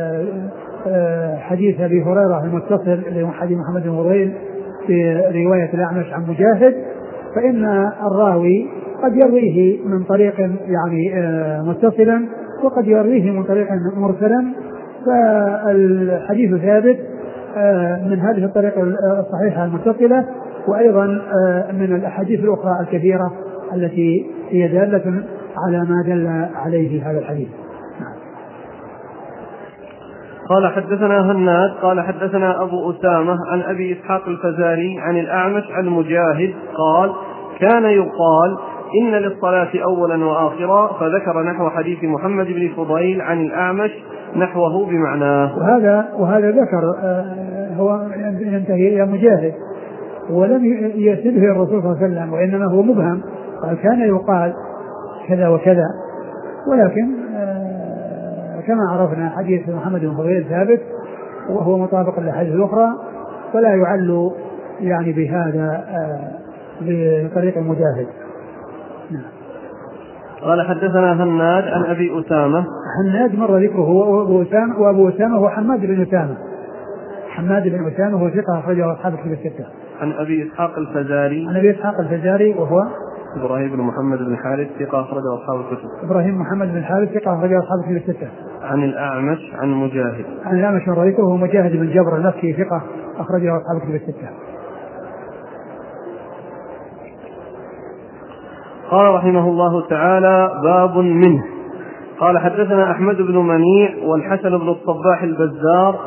S2: حديث أبي هريرة المتصل لحديث محمد بن فضيل في رواية الأعمش عن مجاهد، فإن الراوي قد يرويه من طريق يعني متصلا وقد يرويه من طريق مرسلا، فالحديث ثابت من هذه الطريقة الصحيحة المتصلة، وأيضا من الأحاديث الأخرى الكثيرة التي هي دالة على ما دل عليه هذا الحديث.
S1: قال حدثنا هناد قال حدثنا أبو أسامة عن أبي إسحاق الفزاري عن الأعمش عن مجاهد قال كان يقال إن للصلاة أولا وآخرا، فذكر نحو حديث محمد بن فضيل عن الأعمش نحوه بمعناه.
S2: وهذا ذكر هو ينتهي إلى مجاهد ولم يسده الرسول صلى الله عليه وسلم، وإنما هو مبهم، قال كان يقال كذا وكذا، ولكن كما عرفنا حديث محمد بن فضيل ثابت وهو مطابق للأحاديث الأخرى، ولا يعل يعني بهذا بطريق مجاهد.
S1: قال حدثنا هناد عن أبي أسامة.
S2: هناد مر ذكره، وأبو أسامة هو حماد بن أسامة. حماد بن أسامة هو ثقة أخرجه أصحاب الكتب الستة.
S1: عن أبي إسحاق الفزاري.
S2: عن أبي إسحاق الفزاري وهو
S1: إبراهيم بن محمد بن حارث ثقة أخرجه أصحاب الكتب.
S2: إبراهيم محمد بن حارث ثقة أخرجه أصحاب الكتب الستة.
S1: عن الأعمش عن مجاهد.
S2: عن الأعمش مر ذكره وهو مجاهد بن جبر المكي ثقة أخرجه أصحاب الكتب الستة.
S1: قال رحمه الله تعالى: باب منه. قال حدثنا أحمد بن منيع والحسن بن الصباح البزار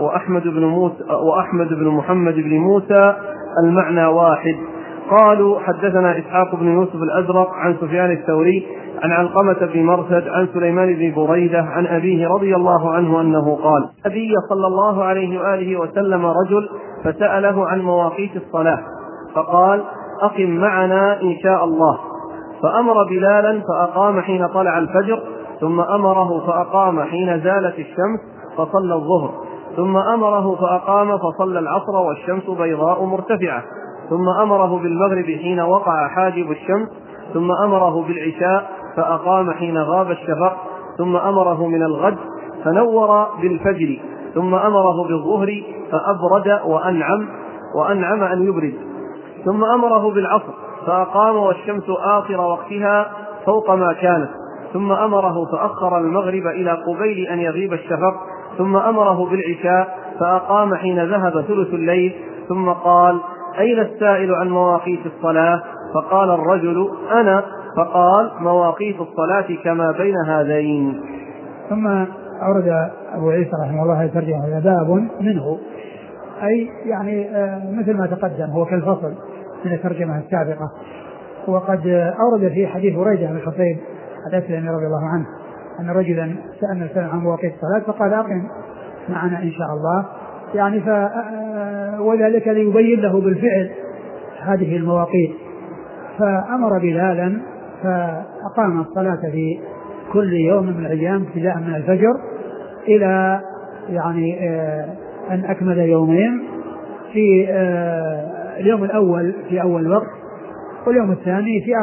S1: وأحمد بن محمد بن موسى المعنى واحد. قالوا حدثنا إسحاق بن يوسف الأزرق عن سفيان الثوري عن علقمة بن مرثد عن سليمان بن بريدة عن أبيه رضي الله عنه أنه قال: النبي صلى الله عليه وآله وسلم رجل فسأله عن مواقيت الصلاة فقال: أقم معنا إن شاء الله. فأمر بلالا فأقام حين طلع الفجر، ثم أمره فأقام حين زالت الشمس فصلى الظهر، ثم أمره فأقام فصلى العصر والشمس بيضاء مرتفعة، ثم أمره بالمغرب حين وقع حاجب الشمس، ثم أمره بالعشاء فأقام حين غاب الشفق، ثم أمره من الغد فنور بالفجر، ثم أمره بالظهر فأبرد وأنعم أن يبرد، ثم أمره بالعصر فأقام والشمس آخر وقتها فوق ما كانت، ثم أمره فأخر المغرب إلى قبيل أن يغيب الشفق، ثم أمره بالعشاء فأقام حين ذهب ثلث الليل، ثم قال: أين السائل عن مواقيت الصلاة؟ فقال الرجل: أنا. فقال: مواقيت الصلاة كما بين هذين.
S2: ثم أورد أبو عيسى رحمه الله يترجم هذا باب منه، أي يعني مثل ما تقدم هو كالفصل من الترجمة السابقة. وقد أورد في حديث بريدة بن الحصيب الأسلمي رضي الله عنه أن رجلا سأل عن مواقيت الصلاة فقال: أقم معنا إن شاء الله، يعني وذلك ليبين له بالفعل هذه المواقيت. فأمر بلالا فأقام الصلاة في كل يوم من الأيام ابتداء من الفجر إلى يعني أن أكمل يومين، في اليوم الأول في أول وقت، واليوم الثاني في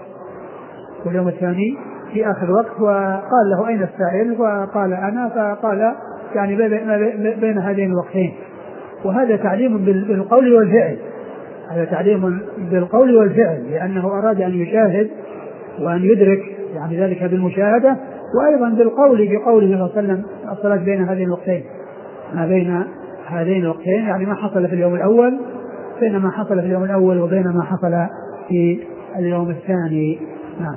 S2: آخر وقت. وقال له: أين السائل؟ وقال: أنا. فقال: يعني بين هذين الوقتين. وهذا تعليم بالقول والفعل، هذا تعليم بالقول والفعل، لأنه أراد أن يشاهد وأن يدرك يعني ذلك بالمشاهدة، وأيضا بالقول بقوله صلى الله عليه وسلم: الصلاة بين هذين الوقتين، ما بين هذين الوقتين يعني ما حصل في اليوم الأول بين ما حصل في اليوم الأول وبين ما حصل في اليوم الثاني. نعم.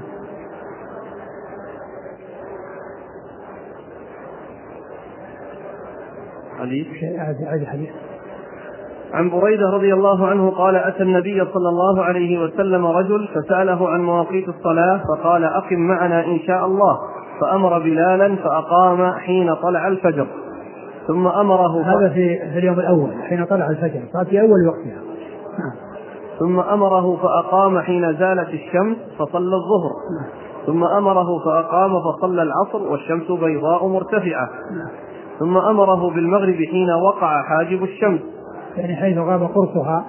S2: حديث
S1: عن بريدة رضي الله عنه قال: أتى النبي صلى الله عليه وسلم رجل فسأله عن مواقيت الصلاة فقال: أقم معنا إن شاء الله. فأمر بلالا فأقام حين طلع الفجر، ثم أمره
S2: هذا في اليوم الأول حين طلع الفجر، صارت في أول وقتها.
S1: ثم أمره فأقام حين زالت الشمس فصلى الظهر، ثم أمره فأقام فصلى العصر والشمس بيضاء مرتفعة، ثم أمره بالمغرب حين وقع حاجب الشمس،
S2: يعني حيث غاب قرصها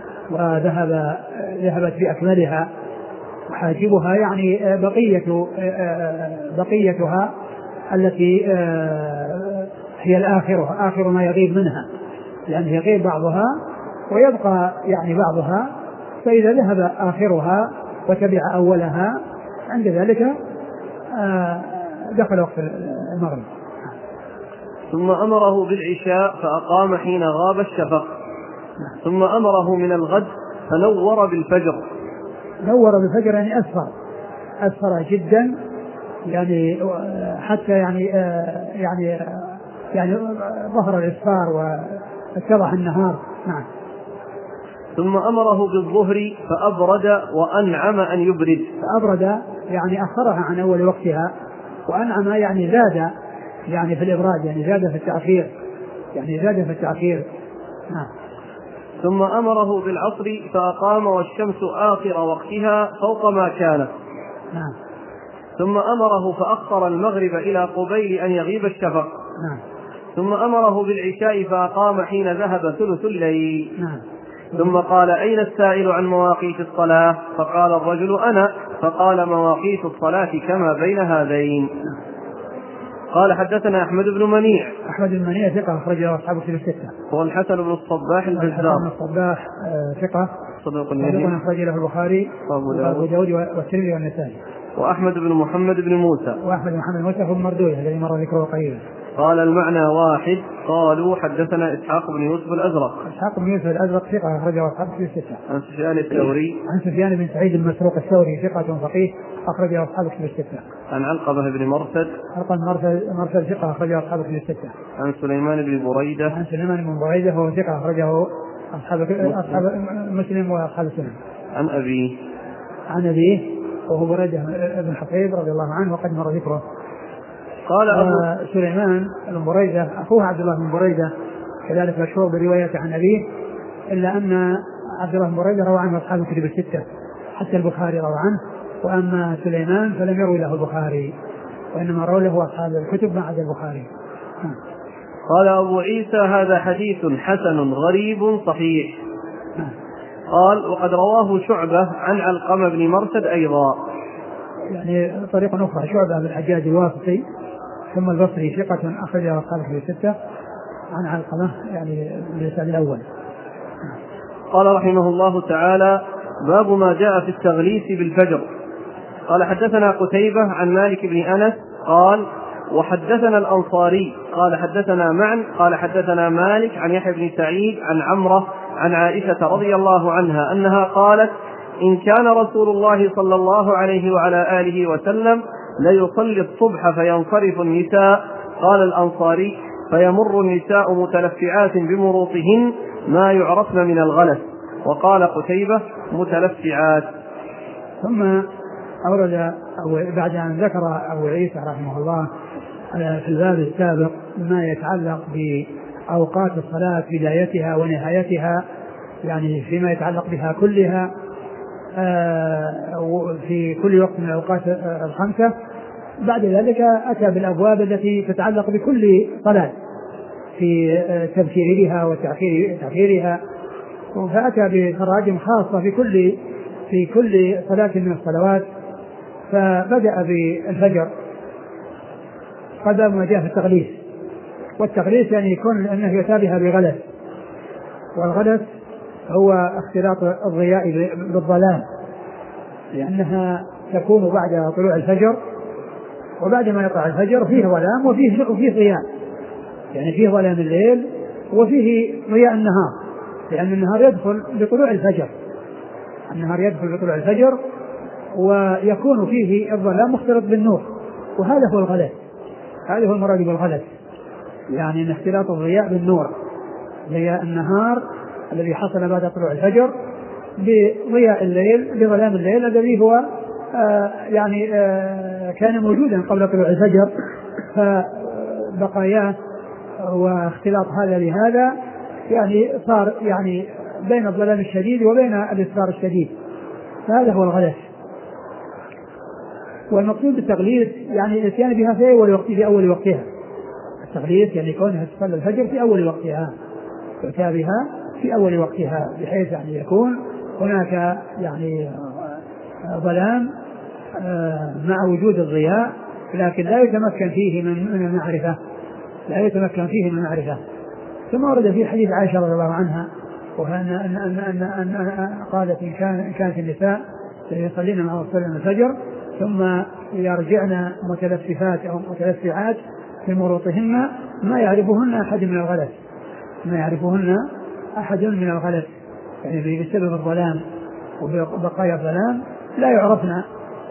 S2: وذهبت بأكملها، وحاجبها يعني بقيتها التي هي الآخرة، آخر ما يغيب منها، لأن يغيب بعضها ويبقى يعني بعضها، فإذا ذهب آخرها وتبع أولها عند ذلك دخل وقت المغرب.
S1: ثم أمره بالعشاء فأقام حين غاب الشفق، ثم أمره من الغد فنور بالفجر.
S2: نور بالفجر يعني أسفر جدا، يعني حتى يعني ظهر الإسفار واتضح النهار. نعم.
S1: ثم أمره بالظهر فأبرد وأنعم أن يبرد.
S2: فأبرد يعني أخرها عن أول وقتها، وأنعم يعني زاد يعني في الإبراد، يعني زاد في التأخير. نعم.
S1: ثم أمره بالعصر فأقام والشمس آخر وقتها فوق ما كانت.
S2: نعم.
S1: ثم أمره فأخر المغرب إلى قبيل أن يغيب الشفق. ثم أمره بالعشاء فأقام حين ذهب ثلث الليل. ثم قال: أين السائل عن مواقيت الصلاة؟ فقال الرجل: أنا. فقال: مواقيت الصلاة كما بين هذين. قال: حدثنا أحمد بن منيع.
S2: أحمد بن منيع ثقة أخرجه أصحاب كتب الستة.
S1: والحسن بن الصباح البزار.
S2: الحسن بن الصباح ثقة صدوق أخرج له البخاري وأبو داود والترمذي والنسائي.
S1: وأحمد بن محمد بن موسى.
S2: وأحمد بن محمد بن موسى هو المردود الذي مر ذكره قريبا.
S1: قال: المعنى واحد. قالوا: حدثنا إسحاق بن يوسف الأزرق.
S2: إسحاق بن يوسف الأزرق ثقة أخرجه أصحاب كتب الستة.
S1: عن سفيان الثوري.
S2: عن سفيان بن سعيد المسروق الثوري ثقة فقيه أخرجه أصحاب كتب الستة.
S1: عن علقمة بن مرثد.
S2: مرثد ثقة أخرجه أصحاب كتب الستة.
S1: عن سليمان بن بريدة.
S2: عن سليمان بن بريدة هو ثقة أخرجه أصحاب مسلم وأصحاب السنن.
S1: عن
S2: أبيه وهو بريدة بن حصيب رضي الله عنه وقد مر ذكره.
S1: قال
S2: سليمان بن بريدة أخوه عبد الله بن بريدة كذلك مشهور برواية عن أبيه، إلا أن عبد الله بن بريدة روى عنه أصحاب الكتب الستة حتى البخاري روى عنه، وأما سليمان فلم يروي له البخاري وإنما روى له أصحاب الكتب بعد البخاري.
S1: قال أبو عيسى: هذا حديث حسن غريب صحيح. قال: وقد رواه شعبة عن علقمة بن مرثد أيضا.
S2: يعني طريق أخرى شعبة بن الحجاج الواسطي ثم البصري ثقة أخرجه أصحاب الكتب الستة عن علقمة يعني بالإسناد الأول.
S1: قال رحمه الله تعالى: باب ما جاء في التغليس بالفجر. قال: حدثنا قتيبة عن مالك بن أنس قال: وحدثنا الأنصاري قال: حدثنا معن قال: حدثنا مالك عن يحيى بن سعيد عن عمرة عن عائشة رضي الله عنها أنها قالت: إن كان رسول الله صلى الله عليه وعلى آله وسلم ليصلي الصبح فينصرف النساء. قال الأنصاري: فيمر النساء متلفعات بمروطهن ما يعرفن من الغلس. وقال قتيبة: متلفعات.
S2: ثم أورد بعد أن ذكر أبو عيسى رحمه الله في الباب السابق ما يتعلق بأوقات الصلاة بدايتها ونهايتها، يعني فيما يتعلق بها كلها في كل وقت من الأوقات الخمسة. بعد ذلك أتى بالأبواب التي تتعلق بكل صلاة في تبكيرها وتأخيرها، فأتى بتراجم خاصة في كل صلاة من الصلوات. فبدأ بالفجر قدم ما جاء في التغليس، والتغليس يعني يكون أنه يتابعها بغلس، والغلس هو اختلاط الضياء بالظلام، لأنها تكون بعد طلوع الفجر، وبعد ما يطلع الفجر فيه ظلام وفيه ضياء، يعني فيه ظلام الليل وفيه ضياء النهار، لأن النهار يدخل بطلوع الفجر ويكون فيه الظلام مختلط بالنور، وهذا هو الغلس، هذا هو المراد بالغلس، يعني اختلاط الضياء بالنور، ضياء النهار الذي حصل بعد طلوع الفجر بضياء الليل بظلام الليل الذي هو كان موجودا قبل طلوع الفجر، فبقاياه واختلاط هذا بهذا يعني صار يعني بين الظلام الشديد وبين الإصرار الشديد، فهذا هو الغلس. والمقصود بالتغليس يعني الاتيان بها في أول وقتها. التغليس يعني كونها تصلي الفجر في أول وقتها، يؤتى بها في أول وقتها، بحيث يعني يكون هناك يعني ظلام مع وجود الضياء، لكن لا يتمكن فيه من المعرفة. ثم ورد في حديث عائشة رضي الله عنها أن قالت إن كانت النساء يصلين مع رسول الله الفجر ثم يرجعن متلففات أو متلفعات في مروطهن ما يعرفهن أحد من الغلس، يعني بسبب الظلام وبقايا الظلام لا يعرفن.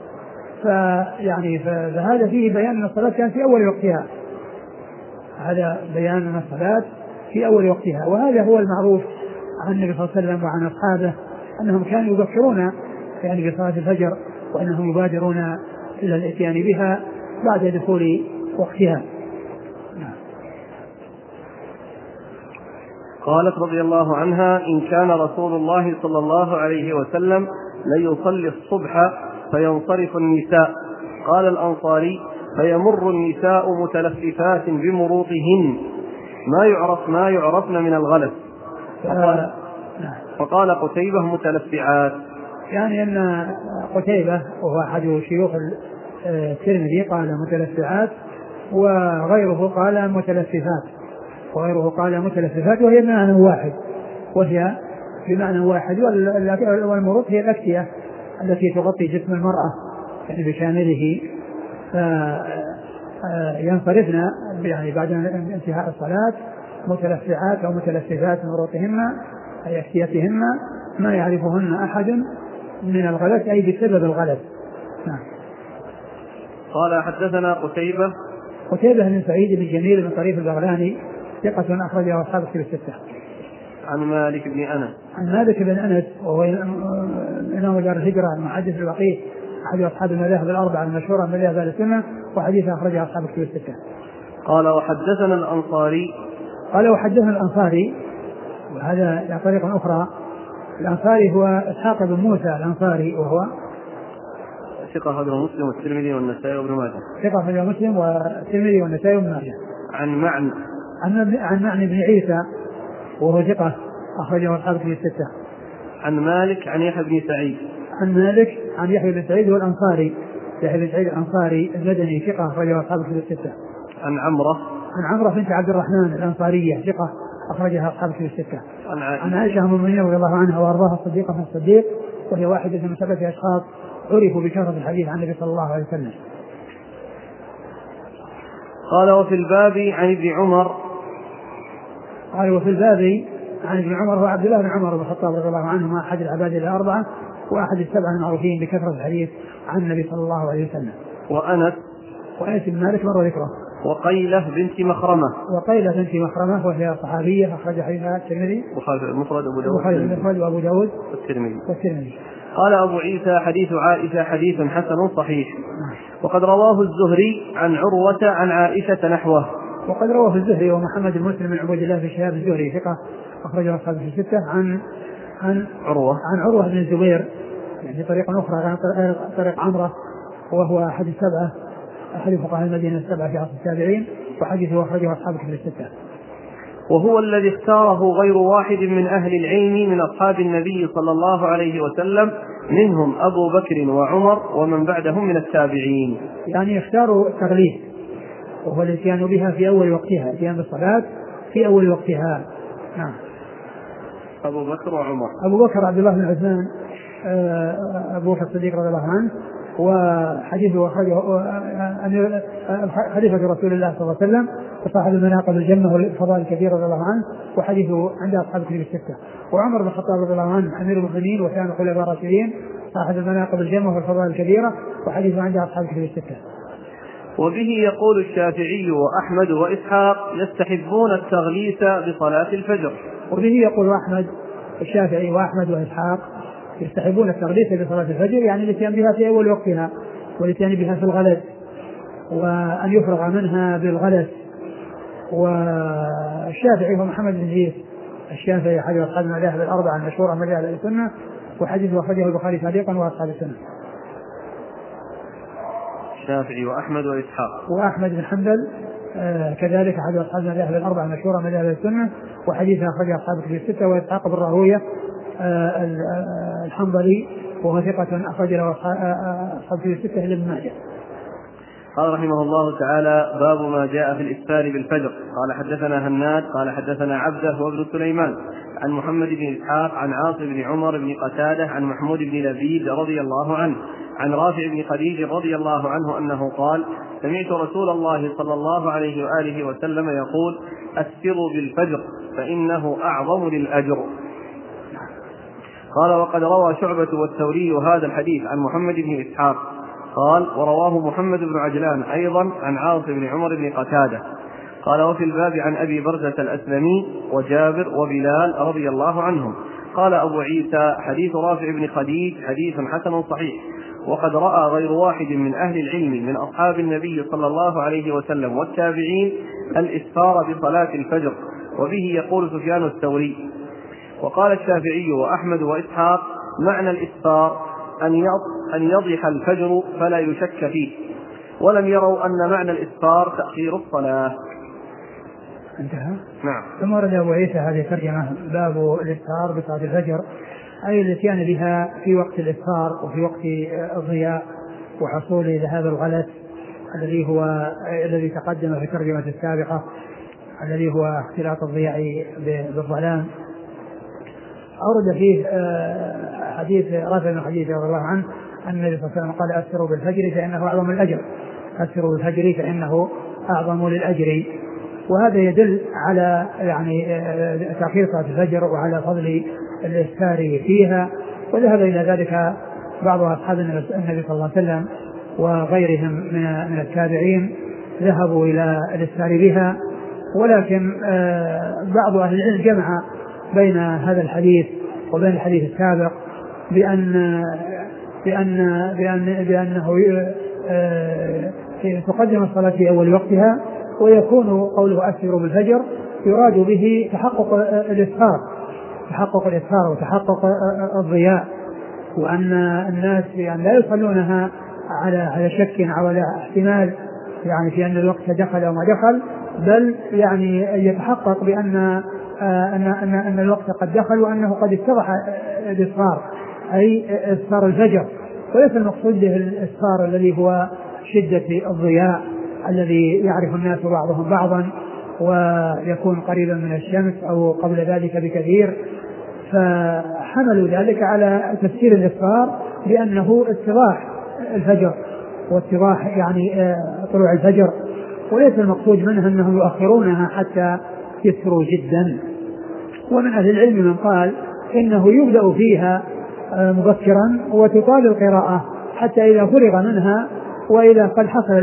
S2: فهذا فيه بيان أن الصلاة كانت في أول وقتها، هذا بيان أن الصلاة في أول وقتها، وهذا هو المعروف عن النبي صلى الله عليه وسلم وعن أصحابه أنهم كانوا يبكرون يعني بصلاة الفجر، وأنهم يبادرون إلى الاتيان بها بعد دخول وقتها.
S1: قالت رضي الله عنها: إن كان رسول الله صلى الله عليه وسلم ليصلي الصبح فينصرف النساء. قال الأنصاري: فيمر النساء متلففات بمروطهن ما يعرفن من الغلس. فقال قتيبة: متلفعات.
S2: يعني أن قتيبة وهو أحد شيوخ الترمذي قال متلفعات، وغيره قال متلففات، وهي بمعنى واحد، والمروط هي الأكتية التي تغطي جسم المرأة يعني بشامله، ينصرفن يعني بعد انتهاء الصلاة متلفعات أو متلففات مروطهن أي أكتيتهن ما يعرفهن أحد من الغلس أي بسبب الغلس. نعم.
S1: قال: حدثنا
S2: قتيبة بن سعيد بن جميل بن طريف البغلاني ثقة أخرجه أصحاب الكتب الستة.
S1: عن مالك بن أنس
S2: وهو إمام دار الهجرة المحدث الفقيه أحد أصحاب المذاهب الأربعة المشهورة من مذاهب أهل السنة، وحديث أخرجه أصحاب الكتب الستة.
S1: قال: وحدثنا
S2: الأنصاري وهذا طريقة أخرى. الأنصاري هو إسحاق بن موسى الأنصاري، وهو
S1: ثقة أخرجه مسلم والترمذي والنسائي وابن ماجه.
S2: عن معن بن عيسى وهو ثقة أخرجه أصحاب الكتب الستة.
S1: عن مالك عن يحيى
S2: بن سعيد والأنصاري، يحيى بن سعيد الأنصاري المدني ثقة أخرجه أصحاب الكتب الستة.
S1: عن
S2: عمرة بنت عبد الرحمن الأنصارية ثقة أخرجها أصحاب الكتب الستة. عن عائشة أم المؤمنين رضي الله عنها وأرضاها الصديق، وهي واحدة من 7 أشخاص عرفوا بشهرة الحديث عن النبي صلى الله عليه وسلم.
S1: قال: وفي الباب عن ابن عمر.
S2: هو عبد الله بن عمر بن الخطاب رضي الله عنهما أحد العباد الأربعة وأحد السبعة المعروفين بكثرة الحديث عن النبي صلى الله عليه وسلم.
S1: وأنس
S2: بن مالك مر ذكره.
S1: وقيلة بنت مخرمة
S2: وهي صحابية أخرج حديثها الترمذي
S1: المفرد
S2: وأبو داود
S1: والترمذي. قال أبو عيسى: حديث عائشة حديث حسن صحيح. وقد رواه الزهري عن عروة عن عائشة نحوه.
S2: وقد رواه الزهري ومحمد بن مسلم بن عبد الله في شهاب الزهري ثقة أخرجه أصحاب الستة عن عروة بن الزبير يعني طريقة أخرى عن طريق عمرة وهو أحد فقهاء المدينة السبعة في عصر التابعين، وحديثه أخرجه أصحاب الكتب الستة.
S1: وهو الذي اختاره غير واحد من أهل العلم من أصحاب النبي صلى الله عليه وسلم، منهم أبو بكر وعمر ومن بعدهم من التابعين.
S2: يعني اختاروا التغليث وهو الاتيان بها في أول وقتها، الاتيان بالصلاة في أول وقتها. نعم.
S1: أبو
S2: بكر عبد الله بن عثمان أبو بكر الصديق رضي الله عنه، وحديثه خليفة رسول الله صلى الله عليه وسلم وصاحب المناقب الجنة والفضائل الكثيرة رضي الله عنه، وحديثه عند أصحاب الكتب الستة. وعمر بن الخطاب رضي الله عنه أمير المؤمنين وكان خلفاء الراشدين صاحب المناقب الجنة والفضائل الكثيرة، وحديثه عند أصحاب الكتب الستة.
S1: وبه يقول الشافعي وأحمد وإسحاق: يستحبون التغليث بصلاة الفجر.
S2: وبه يقول الشافعي وأحمد وإسحاق يستحبون التغليث بصلاة الفجر، يعني الاتيان بها في أول وقتها والاتيان بها في الغلس وأن يفرغ منها بالغلس. والشافعي هو محمد بن إدريس الشافعي أحد أصحاب المذاهب الأربعة المشهورة من مذاهب السنة، وحديثه أخرجه البخاري تعليقا وأصحاب السنة.
S1: الشافعي
S2: وأحمد بن حنبل كذلك أحد أصحاب المذاهب الأربعة المشهورة من مذاهب السنة، وحديثه أخرجه أصحاب الكتب الستة. وإسحاق بن راهوية الحنظلي وهو ثقة أخرج له أصحاب الكتب الستة إلا ابن ماجه.
S1: قال رحمه الله تعالى: باب ما جاء في الإسفار بالفجر. قال: حدثنا هناد قال: حدثنا عبده وابن سليمان عن محمد بن إسحاق عن عاصم بن عمر بن قتادة عن محمود بن لبيد رضي الله عنه عن رافع بن خديج رضي الله عنه أنه قال: سمعت رسول الله صلى الله عليه وآله وسلم يقول: أسفروا بالفجر فإنه أعظم للأجر. قال: وقد روى شعبة والثوري هذا الحديث عن محمد بن إسحاق. قال: ورواه محمد بن عجلان أيضا عن عاصم بن عمر بن قتادة. قال: وفي الباب عن أبي برزة الأسلمي وجابر وبلال رضي الله عنهم. قال أبو عيسى: حديث رافع بن خديج حديث حسن صحيح. وقد رأى غير واحد من أهل العلم من أصحاب النبي صلى الله عليه وسلم والتابعين الإسفار بصلاة الفجر. وبه يقول سفيان الثوري. وقال الشافعي وأحمد وإسحاق: معنى الإسفار أن يضح الفجر فلا يشك فيه، ولم يروا أن معنى الإسفار تأخير الصلاة.
S2: انتهى.
S1: نعم.
S2: ثم ورد أبو عيسى هذه الترجمة باب الإسفار بصلاة الفجر، أي الاتيان بها في وقت الإسفار وفي وقت الضياء وحصول هذا الغلس الذي تقدم في الترجمة السابقة، الذي هو اختلاط الضياء بالظلام. أورد فيه حديث رافع بن خديجة رضي الله عنه أن النبي صلى الله عليه وسلم قال أسروا بالفجر فإنه أعظم الأجر، أسروا بالفجر فإنه أعظم للأجر. وهذا يدل على يعني تأخير صلاة الفجر وعلى فضل الإسفار فيها. وذهب إلى ذلك بعض أصحاب النبي صلى الله عليه وسلم وغيرهم من التابعين، ذهبوا إلى الإسفار بها. ولكن بعض أهل العلم جمع بين هذا الحديث وبين الحديث السابق بأنه تقدم الصلاة في أول وقتها، ويكون قوله أسروا بالفجر يراد به تحقق الإسفار وتحقق الضياء، وأن الناس يعني لا يصلونها على شك أو على احتمال يعني في أن الوقت دخل أو ما دخل، بل يعني يتحقق بأن أن الوقت قد دخل وأنه قد اتضح الإسفار، أي إسفار الفجر، وليس المقصود به الإسفار الذي هو شدة الضياء الذي يعرف الناس بعضهم بعضا ويكون قريبا من الشمس أو قبل ذلك بكثير، فحملوا ذلك على تفسير الإسفار بأنه اتضاح الفجر واتضاح يعني طلوع الفجر، وليس المقصود منها أنهم يؤخرونها حتى يسروا جدا. ومن أهل العلم من قال إنه يبدأ فيها مبكرا وتطال القراءة حتى إذا فرغ منها وإذا قد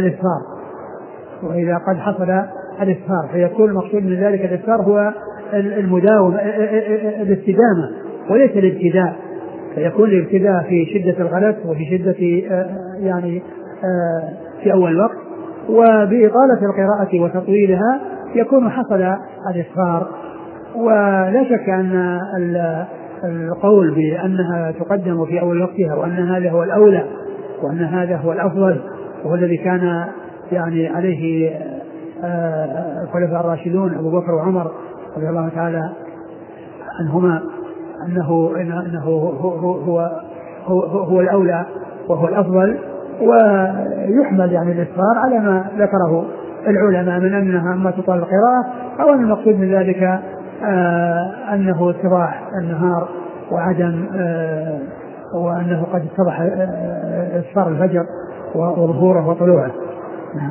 S2: حصل الإسفار فيكون المقصود من ذلك الإسفار هو المداوم الاستدامة وليس الابتداء، فيكون الابتداء في شدة الغلس وفي شدة يعني في أول وقت، وبإطالة القراءة وتطويلها يكون حصل الإسفار. ولا شك أن القول بأنها تقدم في أول وقتها وأن هذا هو الأولى وأن هذا هو الأفضل وهو الذي كان يعني عليه الخلفاء الراشدون أبو بكر وعمر رضي الله تعالى عنهما، أنه هو الأولى وهو الأفضل، ويحمل يعني الإسفار على ما ذكره العلماء من أنها أما تطال القراءة أو أن المقصود من ذلك أنه اتضاح النهار وعدم وأنه قد اتضح إسفار الفجر وظهوره وطلوعه. نعم.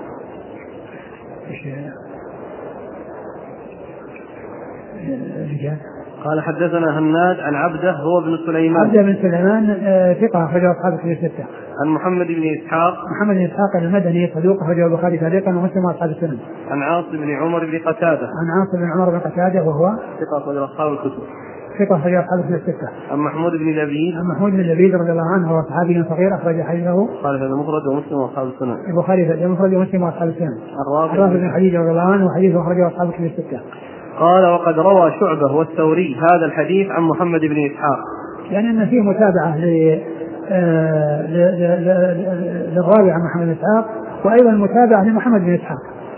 S1: قال حدثنا هناد عن عبده هو ابن سليمان.
S2: عبده بن سليمان ثقة أخرجه أصحاب الكتب الستة.
S1: عن محمد بن إسحاق.
S2: محمد بن إسحاق المدني صدوق أخرجه البخاري تعليقا ومسلم وأصحاب السنن.
S1: عن عاصم بن عمر بن قتادة.
S2: عن عاصم بن عمر بن قتادة وهو
S1: ثقة أخرجه أصحاب الكتب.
S2: ثقة أخرجه أصحاب الكتب الستة.
S1: عن محمود بن لبيد.
S2: عن محمود بن لبيد رضي الله عنه هو صحابي صغير أخرج حديثه
S1: البخاري في المفرد ومسلم وأصحاب السنن.
S2: البخاري في المفرد ومسلم وأصحاب السنن.
S1: الرافع
S2: بن حديث رضي الله عنه وحديثه أخرجه أصحاب الكتب الستة.
S1: قال وقد روى شعبة والثوري هذا الحديث عن محمد بن إسحاق،
S2: يعني أن فيه متابعة للراوي عن محمد بن إسحاق وأيضا متابعة لمحمد بن إسحاق.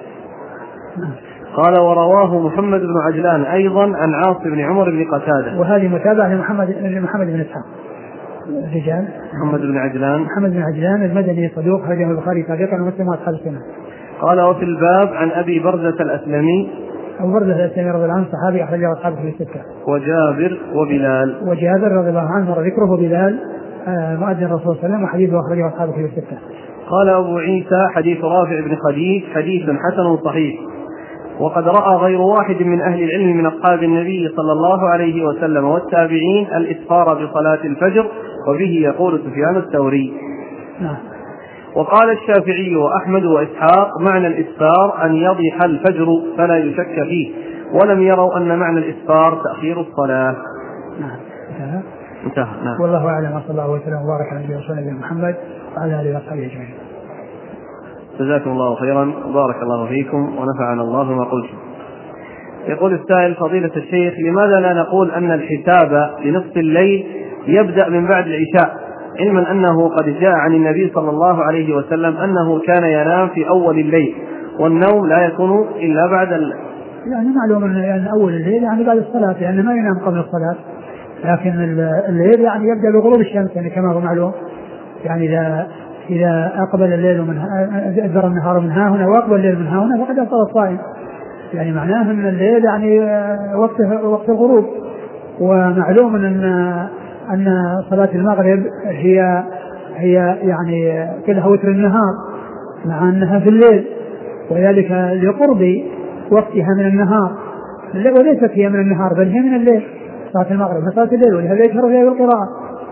S1: قال ورواه محمد بن عجلان أيضا عن عاصم بن عمر بن قتادة،
S2: وهذه متابعة لمحمد بن إسحاق. رجال
S1: محمد بن عجلان
S2: المدني صدوق أخرجه البخاري تعليقا ومسلم وأصحاب السنن.
S1: قال وفي الباب عن أبي برزة الأسلمي.
S2: أبو برزة الأسلمي رضي الله عنه صحابي أخرجه أصحابه في الستة.
S1: وجابر
S2: رضي الله عنه مر ذكره بلال مؤذن الرسول صلى الله عليه وسلم وحديثه أخرجه أصحابه في الستة.
S1: قال أبو عيسى حديث رافع بن خديج حديث حسن صحيح، وقد رأى غير واحد من أهل العلم من أصحاب النبي صلى الله عليه وسلم والتابعين الإسفار بصلاة الفجر، وبه يقول سفيان الثوري. وقال الشافعي وأحمد وإسحاق معنى الإسفار أن يضح الفجر فلا يشك فيه، ولم يروا أن معنى الإسفار تأخير الصلاة. انتهى. نعم.
S2: والله أعلم وصلى الله وسلم وبارك على نبينا محمد وعلى آله وصحبه أجمعين.
S1: جزاكم الله خيرا وبارك الله فيكم ونفعنا الله ما قلتم. يقول السائل فضيلة الشيخ لماذا لا نقول أن الحساب لنصف الليل يبدأ من بعد العشاء علما أنه قد جاء عن النبي صلى الله عليه وسلم أنه كان ينام في أول الليل، والنوم لا يكون إلا بعد
S2: يعني معلوم أن أول الليل يعني بعد الصلاة، يعني ما ينام قبل الصلاة، لكن الليل يعني يبدأ بغروب الشمس، يعني كما هو معلوم. يعني إذا أقبل الليل من أدبر النهار من ها هنا وأقبل الليل من ها هنا فقد أفطر الصائم. يعني معناه أن الليل يعني وقت الغروب. ومعلوم أن صلاة المغرب هي يعني كلها وتر النهار مع أنها في الليل، وذلك لقرب وقتها من النهار، وليست هي من النهار بل هي من الليل. صلاة المغرب من صلاة الليل، ولهذا يشهر فيها بالقراءة.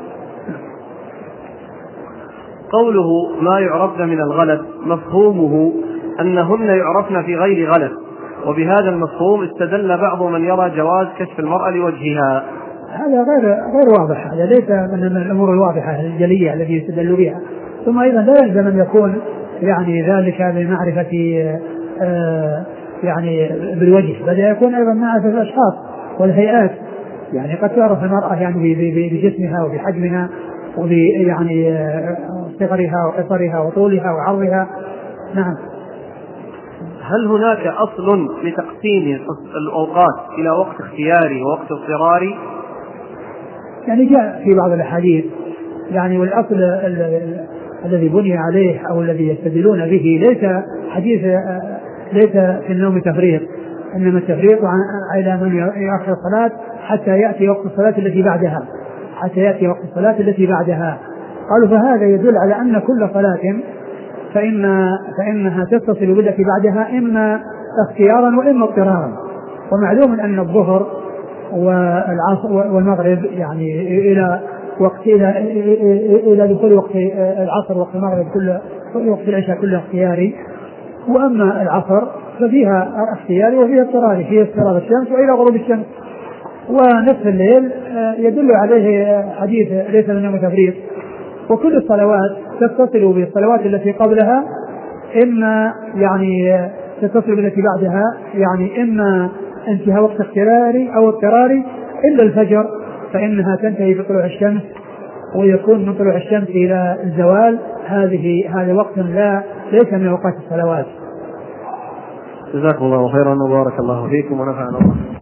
S1: قوله ما يعرفن من الغلس مفهومه أنهن يعرفن في غير غلس، وبهذا المفهوم استدل بعض من يرى جواز كشف المرأة لوجهها.
S2: هذا غير واضح، هذا ليس من الأمور الواضحة الجلية التي يستدل بها. ثم أيضا لا يلزم أن يكون يعني ذلك بمعرفة يعني بالوجه، بل يكون أيضا معرفة الأشخاص والهيئات. يعني قد تعرف المرأة يعني بجسمها وبحجمها وبيعني صغرها وقصرها وطولها وعرضها. نعم.
S1: هل هناك أصل لتقسيم الأوقات إلى وقت اختياري ووقت اضطراري؟
S2: يعني جاء في بعض الأحاديث يعني، والأصل الذي بني عليه أو الذي يستدلون به ليس في النوم تفريط، إنما التفريط على من يأخر الصلاة حتى يأتي وقت الصلاة التي بعدها. قالوا فهذا يدل على أن كل صلاة فإنها تتصل بالتي بعدها إما اختيارا وإما اضطرارا. ومعلوم أن الظهر والعصر والمغرب يعني إلى دخول وقت العصر وقت المغرب كل وقت العشاء كله اختياري، وأما العصر ففيها اختياري وفيها اضطراري، فيها اضطرار الشمس وإلى غروب الشمس. ونصف الليل يدل عليه حديث ليس من النوم تفريط. وكل الصلوات تتصل بالصلوات التي قبلها، إما يعني تتصل بالتي بعدها، يعني إما انتهاء وقت اختياري أو اضطراري، إلا الفجر فإنها تنتهي بطلوع الشمس، ويكون من طلوع الشمس إلى الزوال هذا وقت ليس من أوقات الصلوات.
S1: جزاكم الله خيرا وبارك الله فيكم ونفعنا الله.